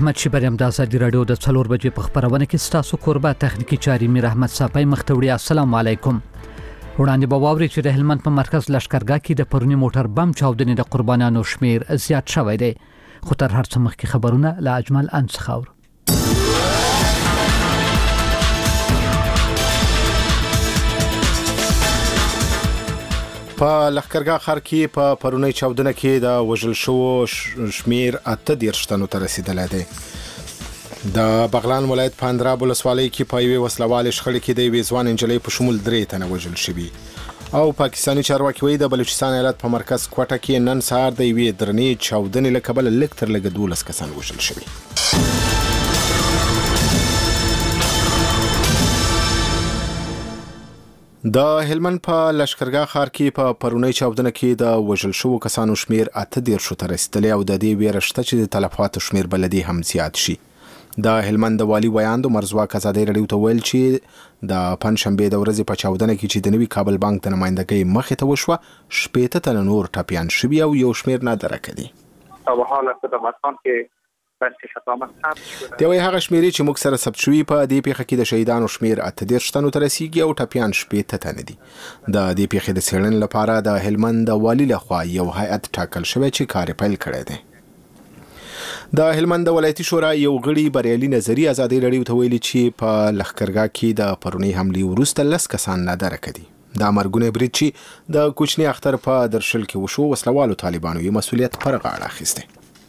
احمد شیبریم د ازادي رادیو د 4 بجې په خبرونه کې ستاسو کوربه تخنیکی چاري میر احمد صافی مختوړي. السلام علیکم. وړاندې به واوري چې د هلمند په مرکز لشکرګاه کې د پرونی موټر بم چاودنې د قربانانو شمیر زیات شوی دی. خو تر هر څه مخکې خبرونه له اجمل انڅخاور. په لښکرګاه ښار کې په پرونی چاودنه کې د وژل شوو شمیر 18 تنو ته رسیدلی دی. د بغلان ولایت په اندراب ولسوالۍ کې په یوې وسلوالې شخړې کې د یوې ځوان نجلۍ په شمول 3 تنه وژل شوي. او پاکستاني چارواکي وایي د بلوچستان ایالت په مرکز کوټه کې نن سهار د یوې درنې چاودنې له کبله لږ تر لږه 12 کسان وژل شوي. د هلمند په لشکرګاه ښار کې په پرونی چاودنه کې د وژل شوو کسانو شمیر 18 ته رسیدلی او د دې ویره شته چې د تلفاتو شمیر بل دې هم زیات شي. د هلمند د والي ویاند مرزواک ازادي رادیو ته ویل چې د پنځشنبه د ورځې په چاودنه کې چې د نوي کابل بانک د نمائندګۍ مخې ته وشوه 18 تنه نور ټپیان شوي او یو شمیر نادره کړي. په حال خدماتان کې دی وایي هغه شمیرې چې موږ سره ثبت شوي په دې پیښه کې د شهیدانو شمیر 18 تنو ته رسیږي او ټپیان 18 تنه دي. د دې پیښې د څېړنې لپاره د هلمند د والي لخوا یو هیئت ټاکل شوی چې کار پیل کړی دی. د هلمند ولایتي شورا یو غړي بریالي نظری ازادي رادیو ته ویلي چې په لښکرګاه کې د پرونی حملې وروسته 10 کسان نادره کړي. د مرګونې برید چې د کوچني اختر په درشل کې وشو وسلوالو طالبانو یې مسؤلیت پر غاړه اخیسته.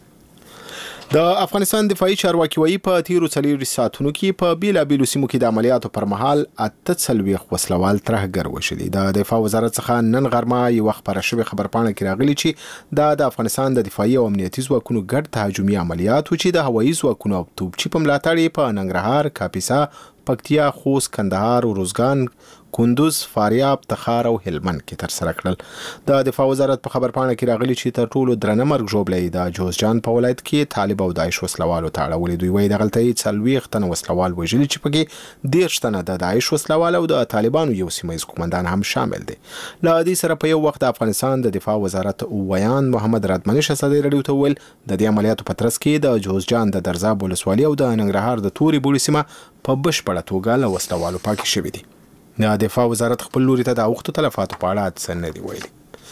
د افغانستان دفاعي چارواکي وایي په تیرو 4 ساعتونو کې په بیلابیلو سیمو کې د عملیاتو پر مهال 48 وسلوال ترهګر وشلي. د دفاع وزارت څخه نن غرمه یو خبره شوې خبرپاڼه کې راغلي چې د افغانستان د دفاعي او امنیتي ځواکونو ګډ تهاجمي عملیات چې د هوایي ځواکونو او توپچي په ملاتړ په ننګرهار، کاپیسا، پکتیا، خوست، کندهار، روزګان، کندوز، فاریاب، تخار او هلمند کې تر سره کړل. د دفاع وزارت په خبرپاڼه کې راغلي چې تر ټولو درنه مرګ ژوبلې د جوزجان په ولایت کې طالب او داعش وسلوالو ته اړولې. دوی وایي دغلته 40 تنه وسلوال وژلي چې پکې 10 تنه د داعش وسلوال او د طالبانو یو سیمه قومندان هم شامل دي. له دې سره په یو وخت د افغانستان د دفاع وزارت ویان محمد رادمنش ازادي رادیو ته ویل د دې عملیاتو په ترڅ کې د جوزجان د درزاب ولسوالۍ او د ننګرهار د توري بوړي سیمه په بشپړه توګه له وسلوالو پاکې شوې دي. د دفاع وزارت خپل لوري ته د اوختو تلفاتو په اړه څه نه دی ویلي.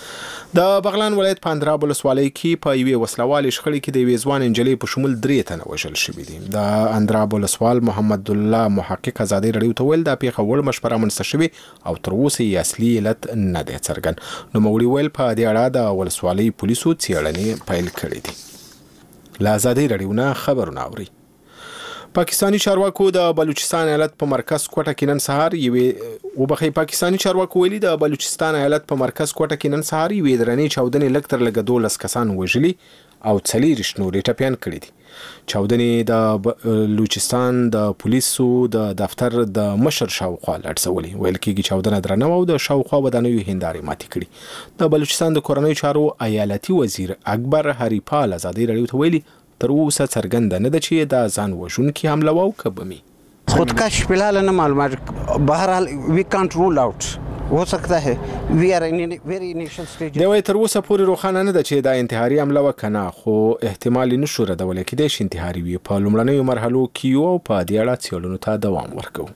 د بغلان ولایت په اندراب ولسوالۍ کې په یوې وسلوالې شخړې کې د یوې ځوان نجلۍ په شمول 3 تنه وژل شوي دي. د اندراب ولسوال محمد الله محقق ازادي رادیو ته ویل دا پیښه وړ مشوره منځته شوې او تر اوسه یې اصلي علت نه دی څرګند. نوموړي ویل په دې اړه د ولسوالۍ پولیسو څېړنې پیل کړې دي. له ازادي رادیو نه خبرونه اوري. پاکستانی چارواکو د بلوچستان ایالت په مرکز کوټه کې نن سهار پاکستانی چارواکو ویلي د بلوچستان ایالت په مرکز کوټه کې نن سهار یوې درنې چاودنې لږ تر لږه 12 کسان وژلي او 40 نورې ټپیان کړي دي. چاودنې د بلوچستان د پولیسو د دفتر د مشر شاوخوا لړزولي. ویل کېږي چاودنه درنه او د شاوخوا ودانیو هندارې ماتې کړي. د بلوچستان د کورنیو چارو ایالتي وزیر اکبر هریپال ازادي رادیو ته ویلي تر اوسه څرګنده نه ده چې دا ځان وژونکي حمله و که بمي. خودکش فی الحال نه معلومات بهرحال وی کانٹ رول آؤٹ हो सकता है we are in a very initial stage. دا وایي تر اوسه پورې روښانه نه ده چې دا انتحاري حمله وکنه خو احتمال نشو ردولی کېدای شي انتحاري وي. په لومړنیو مرحلو کې یو په دې اړه څېړنو ته دوام ورکوو.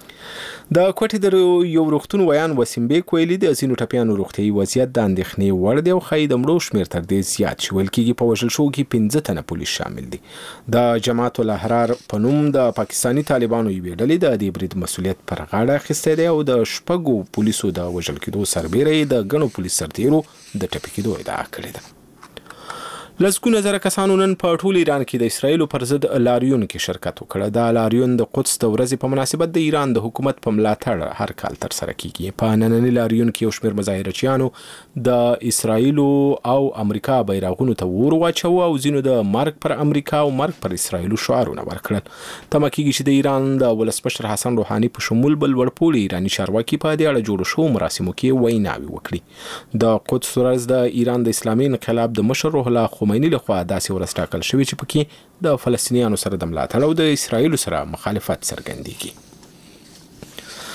د کوټې د یو روغتون ویان وسیم بیک ویلي د ځینو ټپیانو روغتیایي وضعیت د اندېښنې وړ دی او ښایي د مړو شمېر تر دې زیات شي. ویل کېږي په وژل شوو کې 15 تنه پولیس شامل دي. د جماعت الاحرار په نوم د پاکستاني طالبانو یوې ډلې د دې برید مسؤلیت پر غاړه اخیستی دی او د 6 پولیسو د وژل کېدو سربیره یې د ګڼو پولیس سرتیرو د ټپي کېدو ادعا کړې ده. لسګونه زره کسانو نن په ټول ایران کې د اسرایلو پر ضد لاریون کې شرکت وکړ. د لاریون د قدس د ورځې په مناسبت د ایران د حکومت په ملاتړ هر کال تر سره کیږي. په نننی لاریون کې یو شمېر مظاهرچیانو د اسرایلو او امریکا بیرغونو ته ور واچوه او ځینو د مرګ پر امریکا او مرګ پر اسرایلو شعارونه ورکړل. تمه کیږي چې د ایران د ولسمشر حسن روحاني په شمول بل وړپوړي ایراني چارواکي په دې اړه جوړ شوو مراسمو کې ویناوې وکړي. د قدس ورځ د ایران د اسلامي انقلاب د مشر روح الله خمیني لخوا داسې ورځ ټاکل شوې چې پکې د فلسطینیانو سره د ملاتړ او د اسرایلو سره مخالفت څرګندېږي.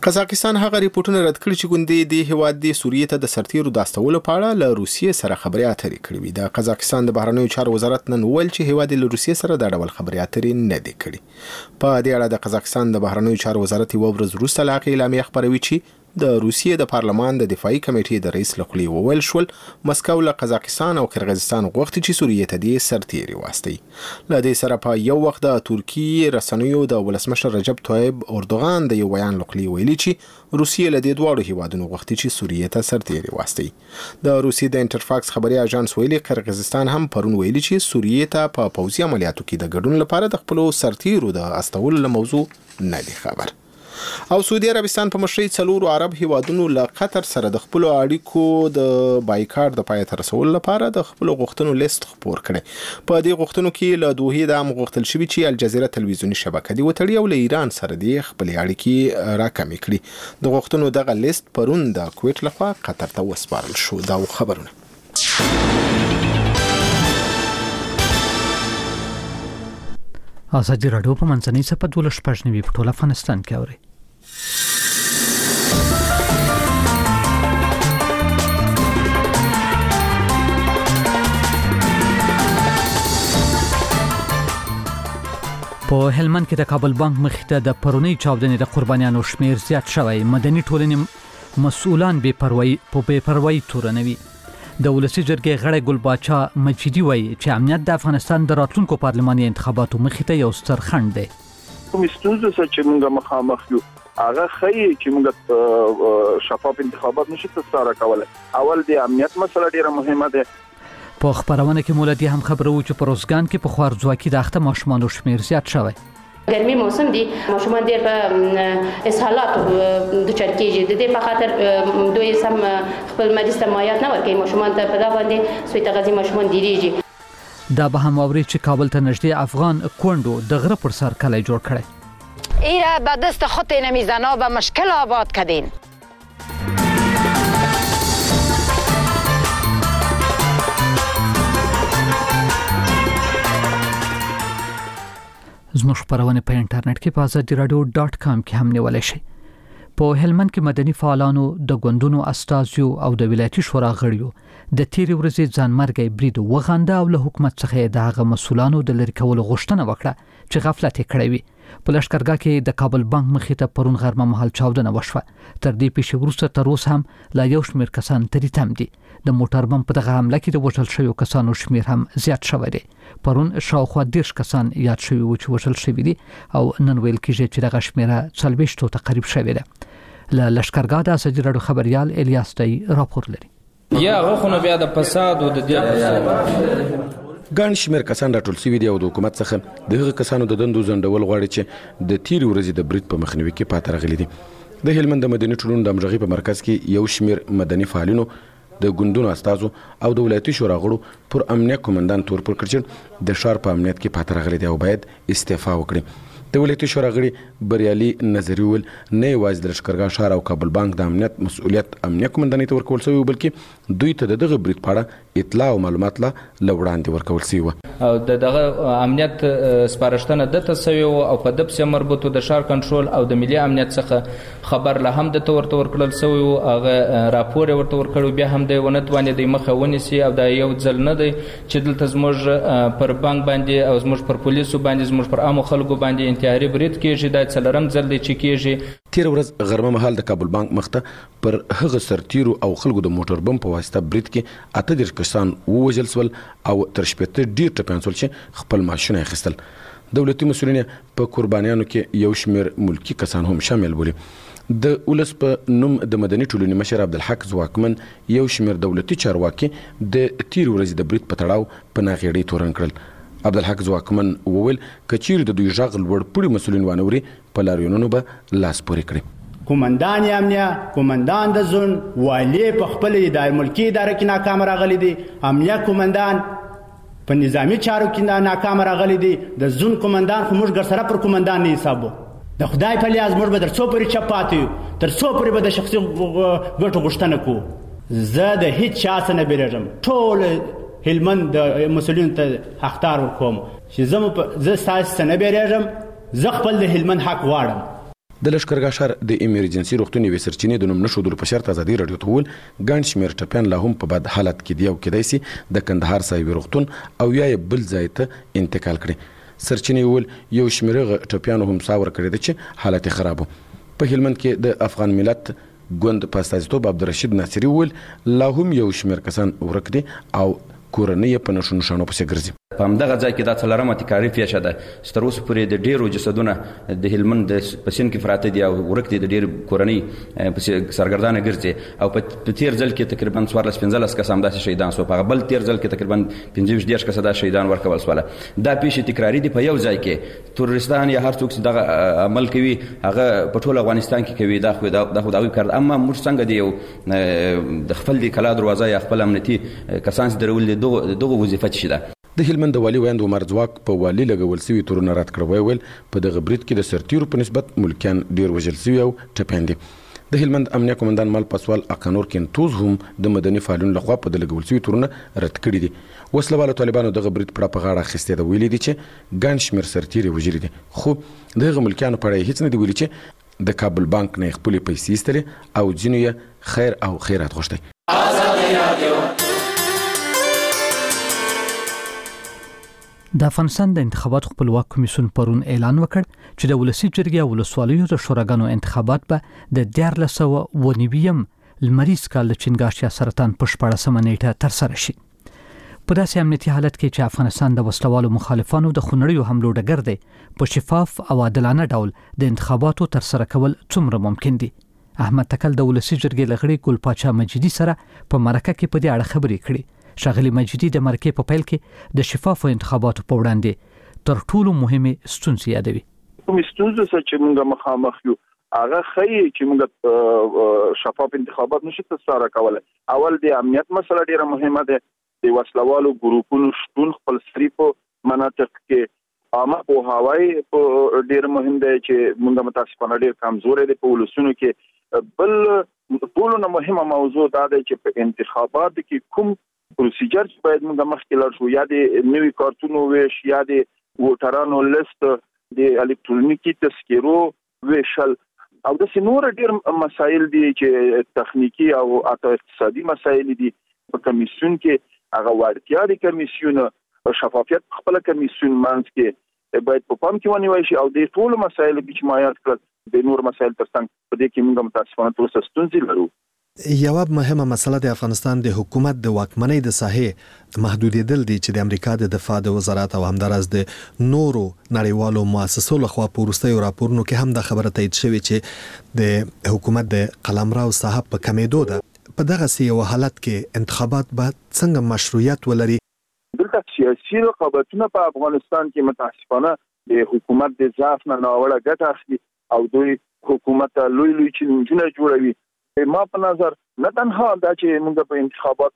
قزاقستان هغه ریپورتونه رد کړي چې ګوندې د هیواد د سوریې ته د سرتیرو د استولو په اړه له روسیې سره خبرې اترې کړې وي. د قزاقستان د بهرنیو چارو وزارت نن وویل چې هیواد له روسیې سره د ډول خبرې اترې نه دي کړې. په دې اړه د قزاقستان د بهرنیو چارو وزارت یو ورځ وروسته لا اعلامیه خپروي چې د روسیې د پارلمان د دفاعي کمیټې د رئیس له خولې وویل شول مسکو له قزاقستان او قرغیزستان غوښتي چې سوریې ته د سرتیري واستي. له دې سره په یو وخت د ترکیې رسنیو د ولسمشر رجب طیب اردوغان د یو بیان له خولې ویلي چې روسیې له دې دواړو هیوادونو غوښتي چې سوریې ته سرتیري واستي. د روسیې د انټرفاکس خبري اژانس ویلي قرغیزستان هم پرون ویلي چې سوریې ته په پوځي عملیاتو کې د ګډون لپاره د خپل سرتیرو د استولو له موضوع نه دی خبر. او سعودي عربستان په مشرۍ څلورو عرب هیوادونو له قطر سره د خپل اړیکو د بایکاټ د پای ته رسول لپاره د خپل غوښتنو لیست خپور کړي. په دې غوښتنو کې له دوه د غوښتل شوی چې الجزیره تلویزیونی شبکه دی وتړي او له ایران سره د خپل اړیکې راکمې کړي. د غوښتنو دغه لیست پرون د کویت لخوا قطر ته وسپارل شو. دا خبرونه ازادي راډیو په منځنۍ صفحه 12 په ټول افغانستان کې اوري. په هلمند کې د کابل بانک مخې ته د پرونی چاودنې د قربانیانو شمیر زیات شوی. مدني ټولنې مسؤلان بے پروايي تورنوي. د ولسی جرګې غړی ګل باچا مجیدی وایي چې امنیت د افغانستان د راتلونکو پارلماني انتخاباتو مخې ته یو ستر خنډ دی. کوم ستونزه چې موږ مخامخ یو هغه خی چې موږ شفاف انتخابات نشو ترسره کولای. اول د امنیت مسله ډیره مهمه ده. په خبرونه کې مولدي هم خبرو چې په روزګان کې په خوارځواکي د اخته ماشومان شمیر زیات شوی. ګرمي موسم دی ماشومان ډېر په اسهالات د چرکیږي. د دې په خاطر دوی سم خپل مریض ته مایات نه ورکوي. ماشومان ته په دا باندې سوی تغذیه ماشومان ډیریږي. دا به هم اوري چې کابل ته نږدې افغان کونډو د غره پر سر کلی جوړ کړي. ایره به دست خود نمیزنا به مشکل آباد کردین. زموږ خبرونه په انټرنیټ کې په azadiradio.com کې هم نیولای شئ. په هلمند کې مدني فعالانو د ګوندونو استازیو او د ولایتي شورا غړیو د تیرې ورځې ځانمرګي برید وغنده او له حکومت څخه د هغه مسولانو د لری کولو غوښتنه وکړه چې غفلت کړی وي. په لشکرګاه کې د کابل بانک مخې ته پرون غرمه مهال چاودنه وشوه. تر دې پیښې وروسته تر اوسه هم لا یو شمېر کسان ترې تم دي. د موټر بم په دغه حمله کې د وژل شویو کسانو شمېر هم زیات شوی دی. پرون شاوخوا 10 کسان یاد شوي و چې وژل شوي دي او نن ویل کېږي چې دغه شمېره 40 ته قریب شوې ده. له لشکرګاه د ازادي راډیو خبريال الیاس دی راپور لري. یا غوښنه بیا د فساد او د ګڼ شمېر کسان راټول شوي دي او د حکومت څخه د هغه کسانو د دندو ځنډول غواړي چې د تیرې ورځې د برید په مخنیوي کې پاتې راغلي دي. د هلمند د مدني ټولنو د همغږۍ په مرکز کې یو شمېر مدني فعالینو د ګوندونو استازو او د ولایتي شورا غړو پر امنیت کمانډان تور پر کړ چې د ښار په امنیت کې پاتې راغلي دي او باید استعفا وکړي. د ولایتي شورا غړي بریالي نظری ول نه یوازې د لشکرګاه ښار او کابل بانک د امنیت مسؤلیت امنیت کمانډانۍ ته ورکول شوی بلکې دوی ته دغه برید په اړه اطلاع او معلومات لا وړاندې ورکول شوی او دغه امنیت سپارښتنه د تسوي او په دپسه مربوطه د ښار کنټرول او د ملي امنیت څخه خبر له هم د تور ورکړل شوی او هغه راپور ورته ورکړو بیا هم د ونتوانې د مخه ونیسي او دا یو ځل نه دی چې دلته زموږ پر بانک باندې او زموږ پر پولیسو باندې زموږ پر عامو خلکو باندې انتحاري برید کېږي. دا څلورم ځل دی چې کېږي. تیر ورځ غرمه مهال د کابل بانک مخته پر هغه سرتیرو او خلکو د موټر بم په واسطه برید کې 38 کسان ووژل شول او تر شپږ ډیر ټپیان شول چې خپل ماشین اخیستل. دولتي مسؤلین په قربانیانو کې یو شمېر ملکی کسان هم شامل بولي. د ولس په نوم د مدني ټولنې مشر عبدالحق ځواکمن یو شمېر دولتي چارواکي د تیر ورځې د برید په تړاو په ناغېړۍ تورن کړل. عبدالحق ځواکمن وویل کچیر د دوی ژغ لوړ پوړي مسؤلین وانوري په لاریونونو به لاس پورې کړي. کومندان امنیه کومندان د زون والی په خپل ادارې ملکی اداره کې ناکام راغلي دي. امنیه کومندان په نظامی چارو کې ناکام راغلي دي. د زون کومندان خو موږ ګر سره پر کومندان نه حسابو. د خدای په لیاز موږ به تر څو پورې چپاتیو تر څو پورې به د شخصي ګټو غوښتنه کوو. زه د هیڅ چا څخه نه بیریږم. ټول هلمند د مسؤلینو ته حقدار ورکوم چې زه ستاسو څخه نه بیریږم. زه خپل د هلمند حق غواړم. د لشکرګاه ښار د ایمرجنسي روغتون یوې سرچینې د نوم نه ښودلو په شرط ازادي راډیو ته وویل ګڼ شمېر ټپیان لا هم په بد حالت کې دي او کیدای شي د کندهار صاحبي روغتون او یا بل ځای ته انتقال کړي. سرچینې وویل یو شمېر ټپیانو هم ساه ورکړې ده چې حالت یې خراب و. په هلمند کې د افغان ملت ګوند په استازیتوب عبدالرشید ناصري وویل لا هم یو شمېر کسان ورک دي او کورنۍ یې په نښو نښانو پسې ګرځي. په همدغه ځای کې دا څلورمه تکراري پیښه ده چې تر اوسه پورې د ډېرو جسدونه د هلمند په سیند کې پراته دي او ورک دي د ډېرې کورنۍ پسې سرګردانه ګرځي او په تېر ځل کې تقریبا 14-15 کس همداسې شهیدان سوه. په هغه بل تېر ځل کې تقریبا 15-20 کسه دا شهیدان ورکول سوله. دا پیښې تکراري دي په یو ځای کې. تروریستان یا هر څوک چې دغه عمل کوي هغه په ټول افغانستان کې کوي. دا خو د هغوی کار ده. اما موږ څنګه د یو د خپل د کلا دروازه یا خپل امنیتي کسان چې درول دي دغه وظیفه څه ده. د هلمند والي ویاند عمر ځواک په والي لګول سوي تورونه رد کړ. ویل په دغه برید کې د سرتیرو په نسبت ملکیان ډیر وژل سوي او ټپیان دي. د هلمند امنیه قومندان مال پسوال اقانور کینتوز هم د مدني فعالینو لخوا په لګول سوي تورونه رد کړي دي. وسلوالو طالبانو دغه برید په غاړه اخیستې ده. ویلي دي چې ګڼ شمېر سرتیري وژلي دي خو دغه ملکیانو په اړه هیڅ نه دي ویلي چې د کابل بانک نه خپلې پیسې ایستلې او ځینو یې خیر او خیرات غوښتی. د افغانستان د انتخاباتو خپلواک کمیسیون پرون اعلان وکړ چې د ولسی جرګې او ولسوالیو د شوراګانو انتخابات به د 1409 لمریز کال د چنګاښ یا سرطان په 14 نیټه ترسره شي. په داسې امنیتي حالت کې چې افغانستان د وسلوالو مخالفانو د خونړیو حملو ډګر دی په شفاف او عادلانه ډول د انتخاباتو ترسره کول څومره ممکن دي. احمد تکل د ولسی جرګې لغړي ګل پاچا مجیدي سره په مرکه کې په دې اړه خبرې کړې. شاغلی مجیدي د مرکې په پیل کې د شفافو انتخاباتو په وړاندې تر ټولو مهمه ستونزې یادوي. کوم ستونزې چې موږ مخامخ یو هغه خی چې موږ شفاف انتخابات نشو ترسره کولای. اول د امنیت مسله ډیره مهمه ده. د وسلوالو ګروپونو شتون خپل صریفو مناطق کې عامه په هوای ډیر مهم دی چې موږ متاسفانه ډیر کمزوري دي په ولسونو کې. بل ټولو مهمه موضوع دا ده چې په انتخابات کې کوم پروسیجر باید موږ مخکې لاړ شو. یا د نوي کارتونو ویش یا د ووټرانو لیست د الکترونیکي تذکرو ویشل او د نور ډیر مسایل دي چې تخنیکی او اقتصادي مسایل دي. په کمیسیون کې هغه وړتیا د کمیسیون شفافیت خپل کمیسیون منځ کې باید په پام کې ونیول شي او د ټول مسایل چې ما یاد کړل د نور مسایل ترڅنګ په دې کې موږ متاسفانه تر اوسه ستونزې لرو. یوه مهمه مسله د افغانستان د حکومت د واکمنۍ د ساحې محدودیدل دي چې د امریکا د دفاع د وزارت او همدارس د نورو نړیوالو مؤسسو لخوا په وروستیو راپورونو کې هم د خبره تایید شوې چې د حکومت د قلمرو صاحب په کمیدو ده. په دغه یو حالت کې انتخابات به څنګه مشروعیت ولري؟ دلته سیاسي رقابتونه په افغانستان کې متاسفانه د حکومت د ضعف نه ناوړه ګټه اخلي او دوی حکومت لوی چیلنجونه جوړوي. ما په نظر نه تنها دا چې موږ په انتخابات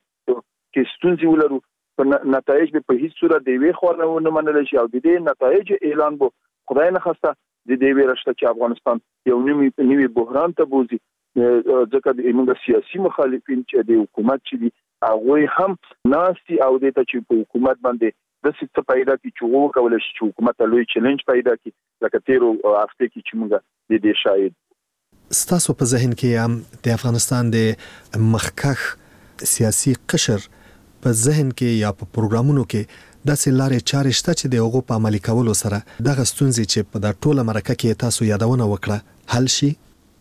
کې ستونزې ولرو په نتایج به په هیڅ صورت دی وی خو نه منل شي او د دې نتایج اعلان بو خدای نه خواسته د دې ورشته چې افغانستان یو نوی بحران ته بوزي. ځکه د موږ سیاسي مخالفین چې د حکومت چې دي هغه هم ناسي او د ته چې په حکومت باندې د څه پیدا کی چې وو کولای شي چې حکومت لوی چیلنج پیدا کی لکه تیرو هفته کې چې موږ د دې شاهد. ستاسو په ذهن کې هم د افغانستان د مخکخ سیاسي قشر په ذهن کې یا په پروګرامونو کې داسې لارې چارې شته چې د هغو په عملي کولو سره دغه ستونزې چې په د ټوله مرکه کې تاسو یادونه وکړه حل شي؟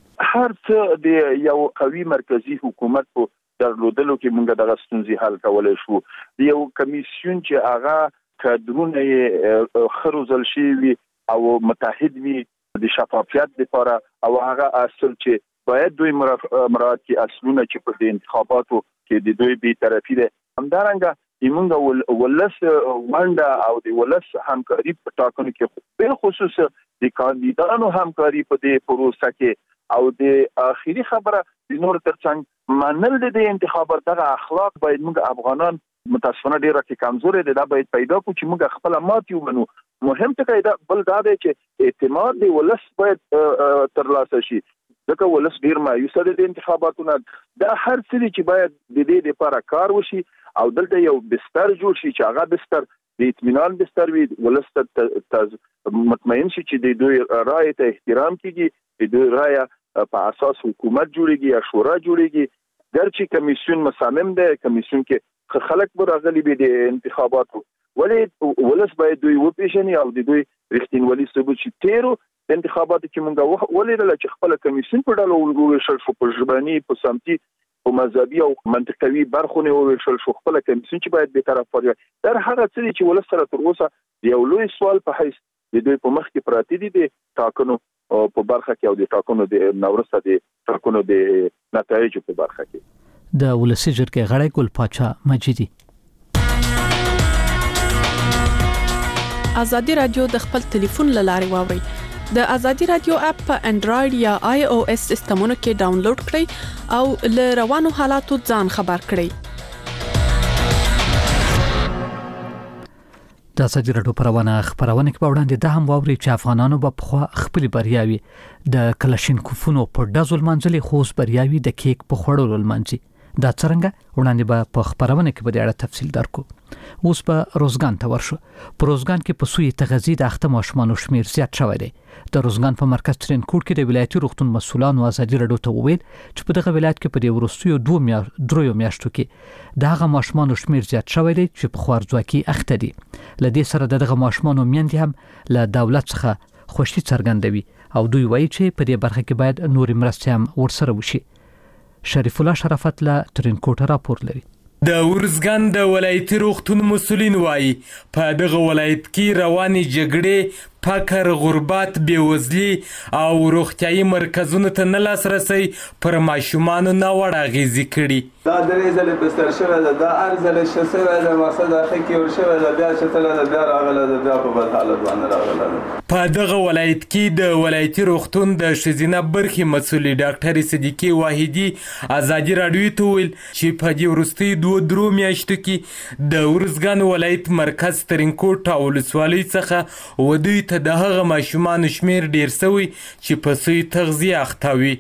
هر څه د یو قوي مرکزی حکومت په درلودلو کې موږ دغه ستونزې حل کولای شو. یو کمیسیون چې هغه کادرونه یې خروزل شي او متحد وي د شفافیت لپاره او هغه اصل چې باید دوی مراعات کی اصلونه چې په انتخاباتو کې د دوی بي طرفي ده. همدارنګه موږ ولس ونده او د ولس همکاري په ټاکنو کې په خصوص د کاندیدانو همکاري په دې پروسه کې او د اخیری خبره د نور ترڅنګ منل د انتخابات دغه اخلاق باید موږ افغانان متاسفانه ډیره کې کمزوري دي. دا باید پیدا کو چې موږ خپل ماتیو منو. مهم ټکی دا بل دا دی چې اعتماد دی ولس باید ترلاسه شي. ځکه ولس ډیر مایوسه دي د انتخاباتو نه. دا هر څه چې باید د دې لپاره کار وشي او دلته یو بستر جوړ شي چې هغه بستر د اطمینان بستر وي ولست مطمئن شي چې د دوی رائے ته احترام کیږي د دوی رائے په اساس حکومت جوړیږي یا شورا جوړیږي درچې کمیسیون مصمم ده کمیسیون کې خلک برغلي به د انتخاباتو ولس باید دوی وپیژني او د دوی رښتینولي ثبوت شي تیرو انتخاباتو کې مونږ ولې چې خپل کمیسیون په ډول وګورل شو په ژبني په سمتي په مذهبي او منطقوي برخونه وویشل شو خپل کمیسیون چې باید به طرف وي در هغه څه چې ولس سره تر اوسه یو لوی سوال په حیث د دوی په مخ کې پراته دي د ټاکنو په برخه کې او د ټاکنو د نورسته د ټاکنو د نتایجو په برخه کې د ولسی جرګې غړی ګل پاچا مجیدي ازادي رادیو د خپل ټلیفون لارې واوري د ازادي رادیو اپ په انډراید یا آی او اس سیستمونو کې ډاونلوډ کړئ او له روانو حالاتو ځان خبر کړئ د ازادي رادیو پروانه خبرونه کې وړاندې د هم واوري چې افغانانو په خپل بریاوي د کلاشینکوفونو په ډزول منځلي خوش بریاوي د کیک په خوړلو منځي دا څنګه وړاندې به په خبرونه کې به ډېر تفصیل درکو اوس په روزګان ته ورشو په روزګان کې په سوی تغذیه د اخته ماشومان شمیر زیات شوی دی د روزګان په مرکز ترینکوټ کې د ولایتي روغتون مسولانو ازادي رادیو ته وویل چې په دغه ولایت کې په دې ورستیو 2 میاشتو کې دغه ماشومان شمیر زیات شوی دی چې په خوارځواکي اخته دي لدې سره دغه ماشومان میندې هم له دولت څخه خوشي څرګندوي او دوی وایي چې په دې برخه کې باید نور مرستې هم ورسره وشي شریف الله شرافت له ترینکوټ راپور لري د ورزګان د ولایتي روغتون مسولین وایي په دغه ولایت کې روانې جګړې فقر غربت بیوزلي او روغتیايي مرکزونو ته نه لاسرسي پر ماشومانو ناوړه اغېزې کړي دا درې ځلې بستر شوی ده دا هر ځلې ښه شوی ده مقصد اخر کې ور شوی ده بیا شتله ده بیا راغله ده بیا په بد حالت باندې راغله ده په دغه ولایت کې د ولایتي روغتون د ښځینه برخې مسؤلې ډاکټرې صدیقې واحدي ازادي رادیو ته ویل چې په دې وروستیو 2 میاشتو کې د ورزګان ولایت مرکز ترینکوټ او ولسوالۍ څخه ودوی ته د هغه ماشومان شمیر ډیر سوی چې په سوی تغذیه اخته وي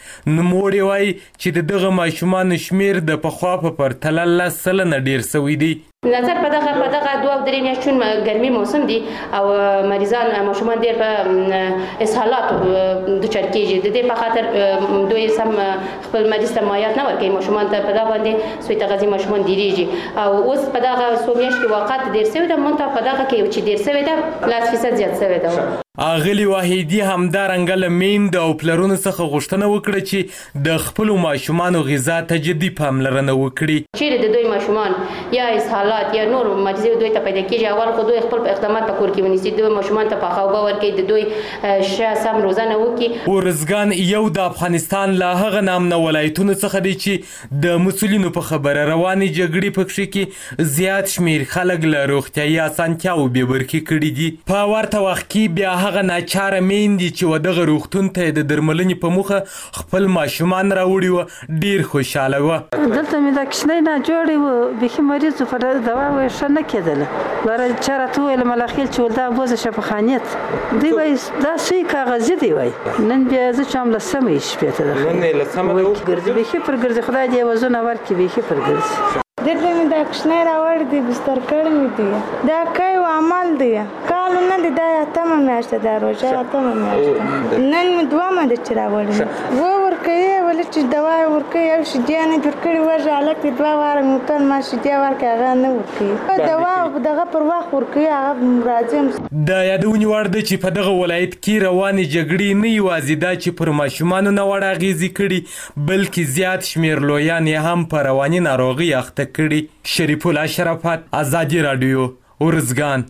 نوموړي وایي چې دغه ماشومان شمیر د پخوا په پرتله 10% ډیر سوی دی نظر په دغه 2-3 میاشتو ګرمي موسم دی او مریضان ماشومان ډیر په اسهالات دچار کیږي د دې په خاطر دوی سم خپل مریض ته مایات نه ورکوي ماشومان ته په دغه باندې سوی تغذیه ماشومان ډیریږي او اوس په دغه سومیش کې واقعات ډیر سوی ده مونږ ته په دغه کې چې ډیر سوی ده 10% زیات سوی ده اغلی واحدی همدارنګه لمین د پلرونو څخه غوښتنه وکړه چې د خپل ماشومان غذا ته جدي پاملرنه وکړي چې د دوی ماشومان یا اسهالات یا نور مریضي دوی ته پیدا کیږي اول خو دوی خپل اقدامات په کور کې ونیسي دوی ماشومان ته په خو باور کې د دوی شاسم روزانه وکي ورزګان یو د افغانستان له هغه نامنه ولایتونو څخه دی چې د مسولینو په خبره رواني جګړې پکښې کې زیات شمیر خلک له روغتیايي اسانتیاو بې برخې کړي دي په ورته وخت کې بیا هغه ناچاره میندې چې ودغه روغتون ته د درملنې په موخه خپل ماشومان راوړي و ډیر خوشاله و دلته مې دا کښنۍ ناجوړې و بیخي مریض و په دوا و ښه نه کېدله باره چا راته وویل ملاخیل چې ول دا بوزه شفاخانیت دوی وایي دا سوی کاغذي دی وایي نن بیا زه چې هم لسمه یې شپې ته ده نن یې لسمه ده ګرځي بیخي پر ګرځي خدای دې وزونه ورکړي بیخي پر ګرځي دلته مې دا کښنۍ راوړې دي بستر کړی مې دي دا کوي عمل دی کال نه دی دا اتمه میاشت ده روژه اتمه میاشت نن مې دومه ده چې راوړې و ورکوي ولې چې دوا ورکوي یو شیدې نه جوړ کړي ورژه هلک دې 2 واره مې ورته ما شیدې ورکړې هغه نه ورکوي دوا دغه پر وخت ورکوي هغه راځي د یادونې وړ ده چې په دغه ولایت کې روانې جګړې نه یوازې دا چې پر ماشومانو ناوړه اغېزې کړي بلکې زیات شمیر لویان یې هم په رواني ناروغۍ اخته کړي شریف الله شرافت ازادي رادیو ورزګان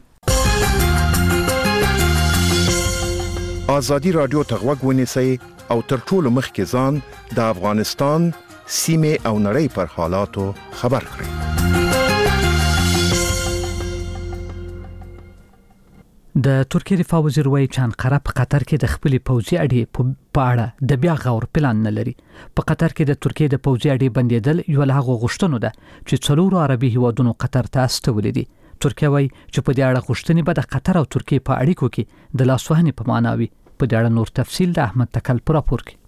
ازادي رادیو ته غوږ ونیسئ او تر ټولو مخکې ځان د افغانستان سیمې او نړۍ پر حالاتو خبر کړئ د ترکیه دفاع وزیر وایي چې انقره په قطر کې د خپل پوځي اډې په اړه د بیا غور پلان نه لري په قطر کې د ترکیه د پوځي اډې بندیدل یو له هغو غوښتنو ده چې څلورو عربي هیوادونو قطر ته استولې دي ترکیه وایي چې په دې اړه غوښتنې به د قطر او ترکیه په اړیکو کې د لاسوهنې په معنا وي په دې اړه نور تفصیل د احمد تکل پر راپور کې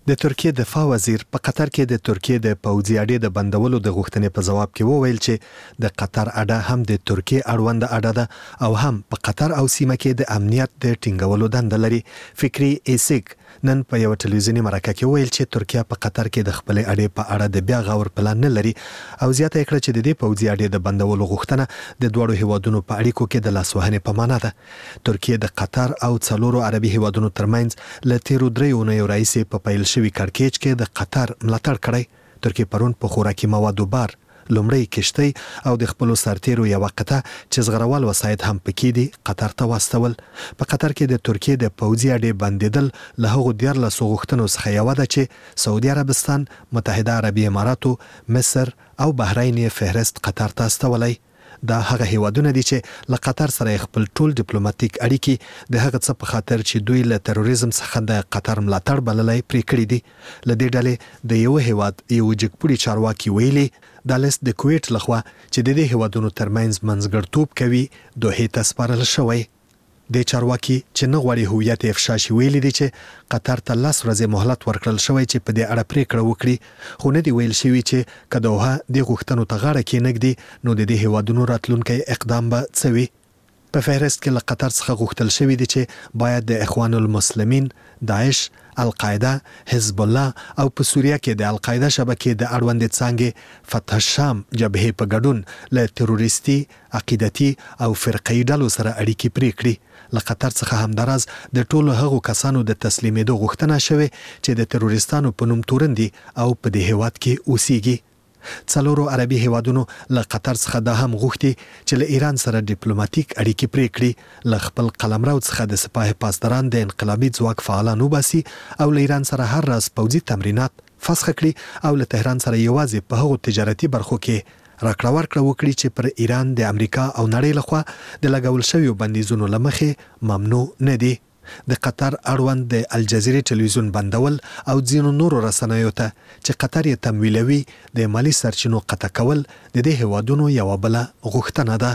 د ترکیه دفاع وزیر په قطر کې د ترکیه د پوځي اډې د بندولو د غوښتنې په جواب کې وویل چې د قطر اډه هم د ترکیه اړوند اډه ده او هم په قطر او سیمه کې د امنیت د ټینګولو دنده لري. فکری ایسیک نن په یو ټلویزیوني مرکه کې ویل چې ترکیه په قطر کې د خپل اډې په اړه د بیا غور پلان نه لري او زیاته کړه چې د دې پوځي اډې د بندولو غوښتنه د دوړو هیوادونو په اړیکو کې د لاسوهنې په معنا ده. ترکیه د قطر او څلورو عربي هیوادونو ترمنځ ل تیرو 3 اونیو راځي په پیل شوی کړکېچ کې د قطر ملاتړ کړی. ترکیه پرون په خوراکي موادو بار لومړی کشتۍ او د خپل سرتیرو یو قطعه چې زغروال وسایت هم پکې دي قطر ته واستول. په قطر کې د ترکیه د پوځي اډې بندیدل له هغو 14 غوښتنو څخه یو ده چې سعودي عربستان، متحده عربي اماراتو، مصر او بحرین یې فهرست قطر ته استولای. دا هغه هیوادونه دي چې له قطر سره خپل ټول ډیپلوماټیک اړیکې د هغه څه په خاطر چې دوی له تروریزم څخه د قطر ملاتړ بللای پرې کړی دي. له دې ډلې د یو هیواد یو جګپوړي چارواکي ویلي د لیست د کویت لخوا چې د دې هیوادونو ترمنځ منځګړتوب کوي دوه ته سپارل شوی. د چارواکي چې نه غواړي هویت افشا شي ویلي دي چې قطر ته 10 ورځې مهلت ورکړل شوی چې په دې اړه پریکړه وکړي خو نه دی ویل شوی چې کدوها د غوښتنو ته غاړه کې نګدي نو د دې هیوادونو راتلونکي اقدام به څوي. په فهرست کې له قطر څخه غوښتل شوی دی چې باید د اخوان المسلمین، داعش، القاعده، حزب الله او په سوریه کې د القاعده شبکې د اړوند څنګه فتح شام جبهه په ګډون له تروریستي، عقیدتي او فرقي ډلو سره اړیکې پرې کړې. له قطر څخه همداراز د ټولو هغو کسانو د تسلیمېدو غوښتنه شوه چې د تروریستانو په نوم تورندي او په دې هیواد کې اوسېږي. څلورو عربي هیوادونو له قطر څخه دا هم غوښتي چې له ایران سره ډیپلوماټیک اړیکې پرې کړي. له خپل قلمرو څخه د سپاه پاسداران د انقلابي ځواک فعالان وباسي او له ایران سره هر راز پوځي تمرینات فسخ کړي او له تهران سره یوازې په هغو تجارتي برخو کې راکړه ورکړه وکړي چې پر ایران د امریکا او نړۍ لخوا د لګول شویو بندیزونو لمخې ممنوع نه دي. د قطر اړوند د الجزیرې ټلویزیون بندول او ځینو نورو رسنیو ته چې قطر یې تمویلوي د مالی سرچینو قطع کول د دې هیوادونو یو بل غوښتنه ده.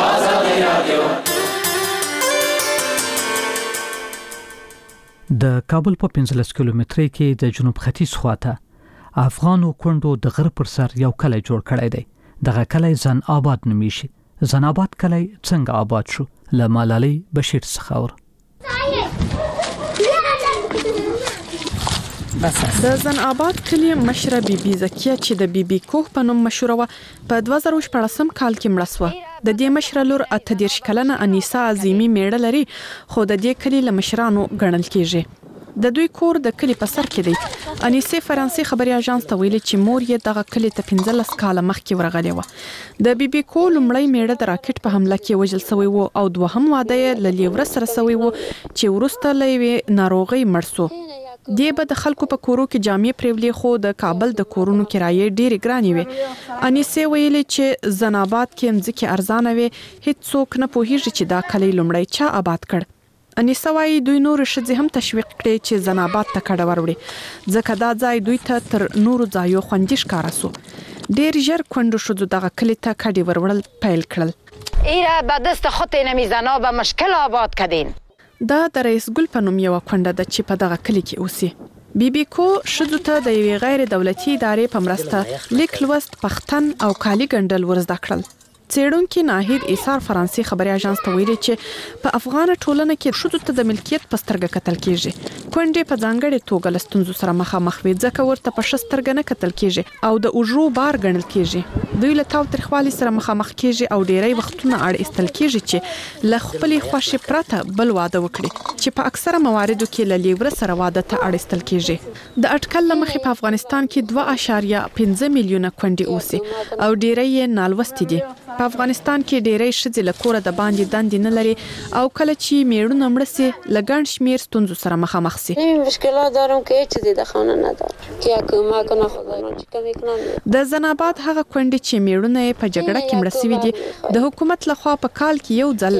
د کابل په 15 کیلومترۍ کې د جنوب ختیځ خواته افغانو کندو د غر پر سر یو کلی جوړ کړی دی. دغه کلی زن آباد نومیږي. زن آباد کلی څنګه آباد شو؟ له ملالۍ بشیر څخه اور. د زن آباد کلی مشره بیبي زکیه چې د بیبي کوه په نوم مشهوره و په 2014 کال کې مړه شوه. د دې مشره لور 38 کلنه انیسا عظیمی میړه لري خو د دې کلی له مشرانو ګڼل کیږي. د دوی کور د کلی په سر کې دی. انیسه فرانسې خبري اژانس ته ویلي چې مور یې دغه کلی ته 15 کاله مخکې ورغلې و. د بیبي کو لومړی میړه د راکټ په حمله کې وژل شوی و او دوهم واده یې له لیوره سره شوی و چې وروسته لوي ناروغي مړ شو. دی به د خلکو په کورو کې جامې پریولې خو د کابل د کورونو کرایې ډېرې ګرانې وي. انیسه ویلي چې زن آباد کې مځکې ارزانه وي. هیڅ څوک نه پوهیږي چې دا کلی لومړی چا آباد کړ. انیسه وايي دوی نور ښځې هم تشویق کړي چې زن آباد ته کډه وروړي ځکه دا ځای دوی ته تر نورو ځایو خوندي ښکاره سو. ډېر ژر کونډو ښځو دغه کلی ته کډې وروړل پیل کړل. ایره به دست خود نمیزنا به مشکل آباد کردین. دا د رئیس ګل په نوم یو کونډه ده چې په دغه کلی کې اوسي. بیبي کو ښځو ته د یوې غیر دولتي ادارې په مرسته لیک لوست، پښتن او کالي ګنډل ورزده کړل. څېړونکي ناهید ایثار فرانسې خبري اژانس ته ویلي چې په افغان ټولنه کې ښځو ته د ملکیت په سترګه کتل کیږي. کونډې په ځانګړې توګه له ستونزو سره مخامخ وي ځکه ورته په ښه سترګه نه کتل کیږي او د اوږو بار ګڼل کیږي. دوی له تاوتریخوالي سره مخامخ کیږي او ډیری وختونه اړ ایستل کیږي چې له خپلې خوښې پرته بل واده وکړي چې په اکثره مواردو کې له لیوره سره واده ته اړ ایستل کیږي. د اټکل له مخې په افغانستان کې 2.5 میلیونه کونډې اوسي او ډیری یې نالوستي دي. په افغانستان کې ډیری ښځې له کوره د باندې دندې نه لري او کله چې میړونه مړه سي له ګڼ شمېر ستونزو سره مخامخ سي. مشکلات دارم که هیچ چیزی در خانه ندارم که کمک کنه خدا چې کمی کنم. د زن آباد هغه کونډې چې میړونه یې په جګړه کې مړه سوي دي د حکومت لخوا په کال کې یو ځل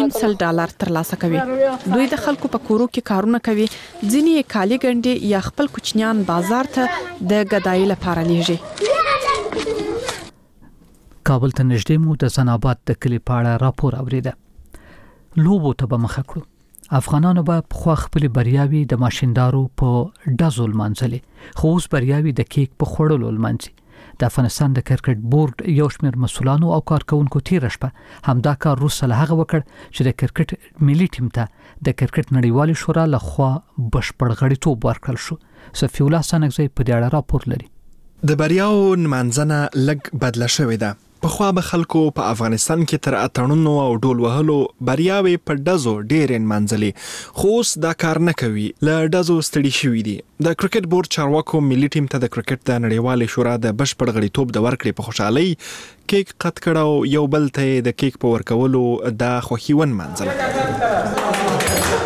$1.5 ترلاسه کوي. دوی د خلکو په کورو کې کارونه کوي. ځینې یې کالي ګنډي یا خپل کوچنیان بازار ته د ګدایي لپاره لیږي. کابل ته نږدې مو د زن آباد د کلي په اړه راپور اوریده. لوبو ته به مخه کړو. افغانانو به خو خپل بریاوي د ماشیندارو په ډزول منځلې خو اوس بریاوي د کیک په خوړلو لمنځي. د افغانستان د کرکټ بورډ یو شمېر مسولانو او کارکونکو تیر شپه همدا کار روسه له هغه وکړ چې د کرکټ ملي ټیم ته د کرکټ نړیوالې شورا لخوا بشپړ غړیتوب ورکړل شو. صفی الله سنگزی په دې اړه راپور لري. د بریاو نمانځنه لږ بدله شوې ده. په خوا به خلکو په افغانستان کې تر اتړونو او ډول وهلو بریاوي په ډزو ډېر منځلي خو اوس دا کار نه کوي. له ډزو ستړي شوي دي. د کرکټ بورډ چارواکو ملي ټیم ته د کرکټ د نړیوالې شورا د بشپړ غړیتوب د ورکړې په خوشحالۍ کیک قط کړه، یو بل ته د کیک په ورکولو د خوښي ون منځله.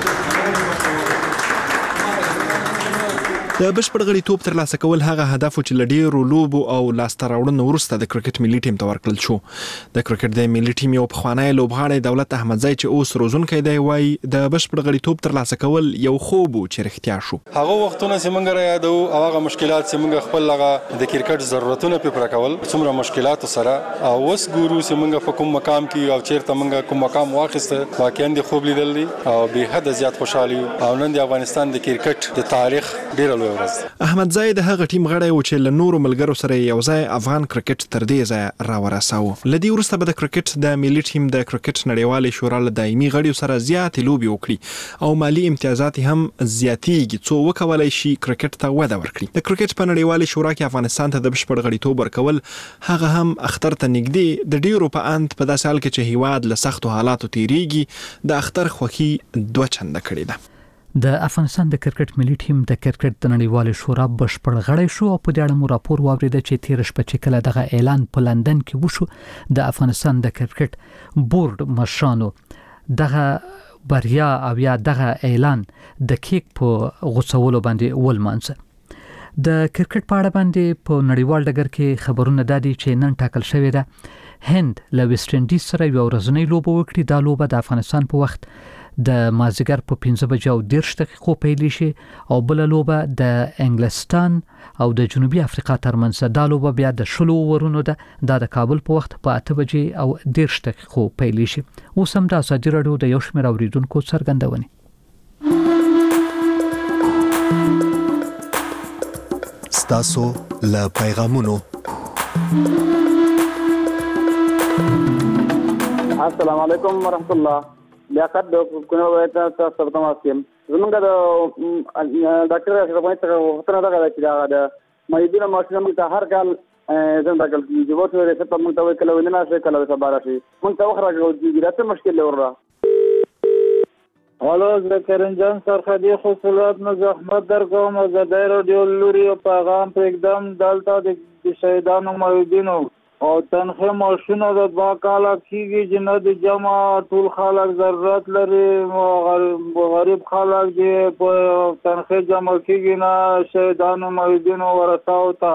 د بشپړ غړیتوب ترلاسه کول هغه هدف چې لډیرو لوبو او لاسته راوړنو وروسته د کرکټ ملي ټیم ته ورکړل شو. د کرکټ د ملي ټیم یو پخوانی لوبغاړی دولت احمدزی چې اوس روزونکی دی وایي د بشپړ غړیتوب ترلاسه کول یو خوب و چې رښتیا شو. هغه وختونه چې موږ را یادو او هغه مشکلات چې موږ خپل هغه د کرکټ ضرورتونه په پوره کول څومره مشکلات سره او اوس ګورو چې موږ په کوم مقام کې او چیرته موږ کوم مقام واخیسته واقعا د خوب لیدل دي او به حد زیات خوشحالي او نن د افغانستان د کرکټ د تاریخ ډیر لوی احمدزی د هغه ټیم غړی و چې له نورو ملګرو سره یو ځای افغان کرکټ تر دې ځای راورساوه. لدی وروسته به د کرکټ د ملي ټیم د کرکټ نړیوالې شورا له دایمي غړیو سره زیاتې لوبې وکړي او مالی امتیازات هم زیاتېږي څو وکولای شي کرکټ ته وده ورکړي. د کرکټ په نړیوالې شورا کې افغانستان ته د بشپړ غړیتوب ورکول هغه هم اختر ته نږدې د ډیرو په اند په داسې حال کې چې هیواد له سختو حالاتو تیریږي د اختر خوښي 2 چنده کړې ده. د افغانستان د کرکټ ملي ټیم د کرکټ د نړیوالې شورا بشپړ غړی شو او په دې اړه مو راپور واورید چې تیر شپه چې کله دغه اعلان په لندن کې وشو د افغانستان د کرکټ بورډ مشرانو دغه بریا او یا دغه اعلان د کیک په غوڅولو باندې ولمانځه. د کرکټ په اړه باندې په نړیوال ډګر کې خبرونه دادي چې نن ټاکل شوې ده هند له ویسټ انډیز سره یو ورځنۍ لوبه وکړي. دا لوبه د افغانستان په وخت د مازیګر په 15:30 پیل شي او بل لوبه د انګلستان او د جنوبي افریقا ترمنځ. دا لوبه بیا د 10 اورونو ده د کابل په وخت په 8:30 پیل شي. اوس هم د ازادي راډیو د یو شمېر اوریدونکو څرګندونې. ستاسو له پیغامونو. السلام علیکم ورحمت الله. لیاقت د کومه وایته تاسو ته تماسیم زمونږ د ډاکټر اشرف غنی څخه وختونه دغه چې دا مېدونه ماشینه موږ ته هر کال څنګه کول کیږي وته ورته په موږ ته وکړو نه نشه کله سبا راشي موږ ته وخت راغلی دا څه مشکل لري. الو زه کرنجان سرخدي خصوصات نه زحمت درکوم زه د رادیو لوري او پیغام په اقدام دالته د شهیدانو موجودینو او تنخه ماشونه د 2 کاله کیږي چې نه د جمع ټول خلک ضرورت لري غریب خلک دی په تنخه جمع کیږي نه شهیدانو موجودینو ورثاو ته.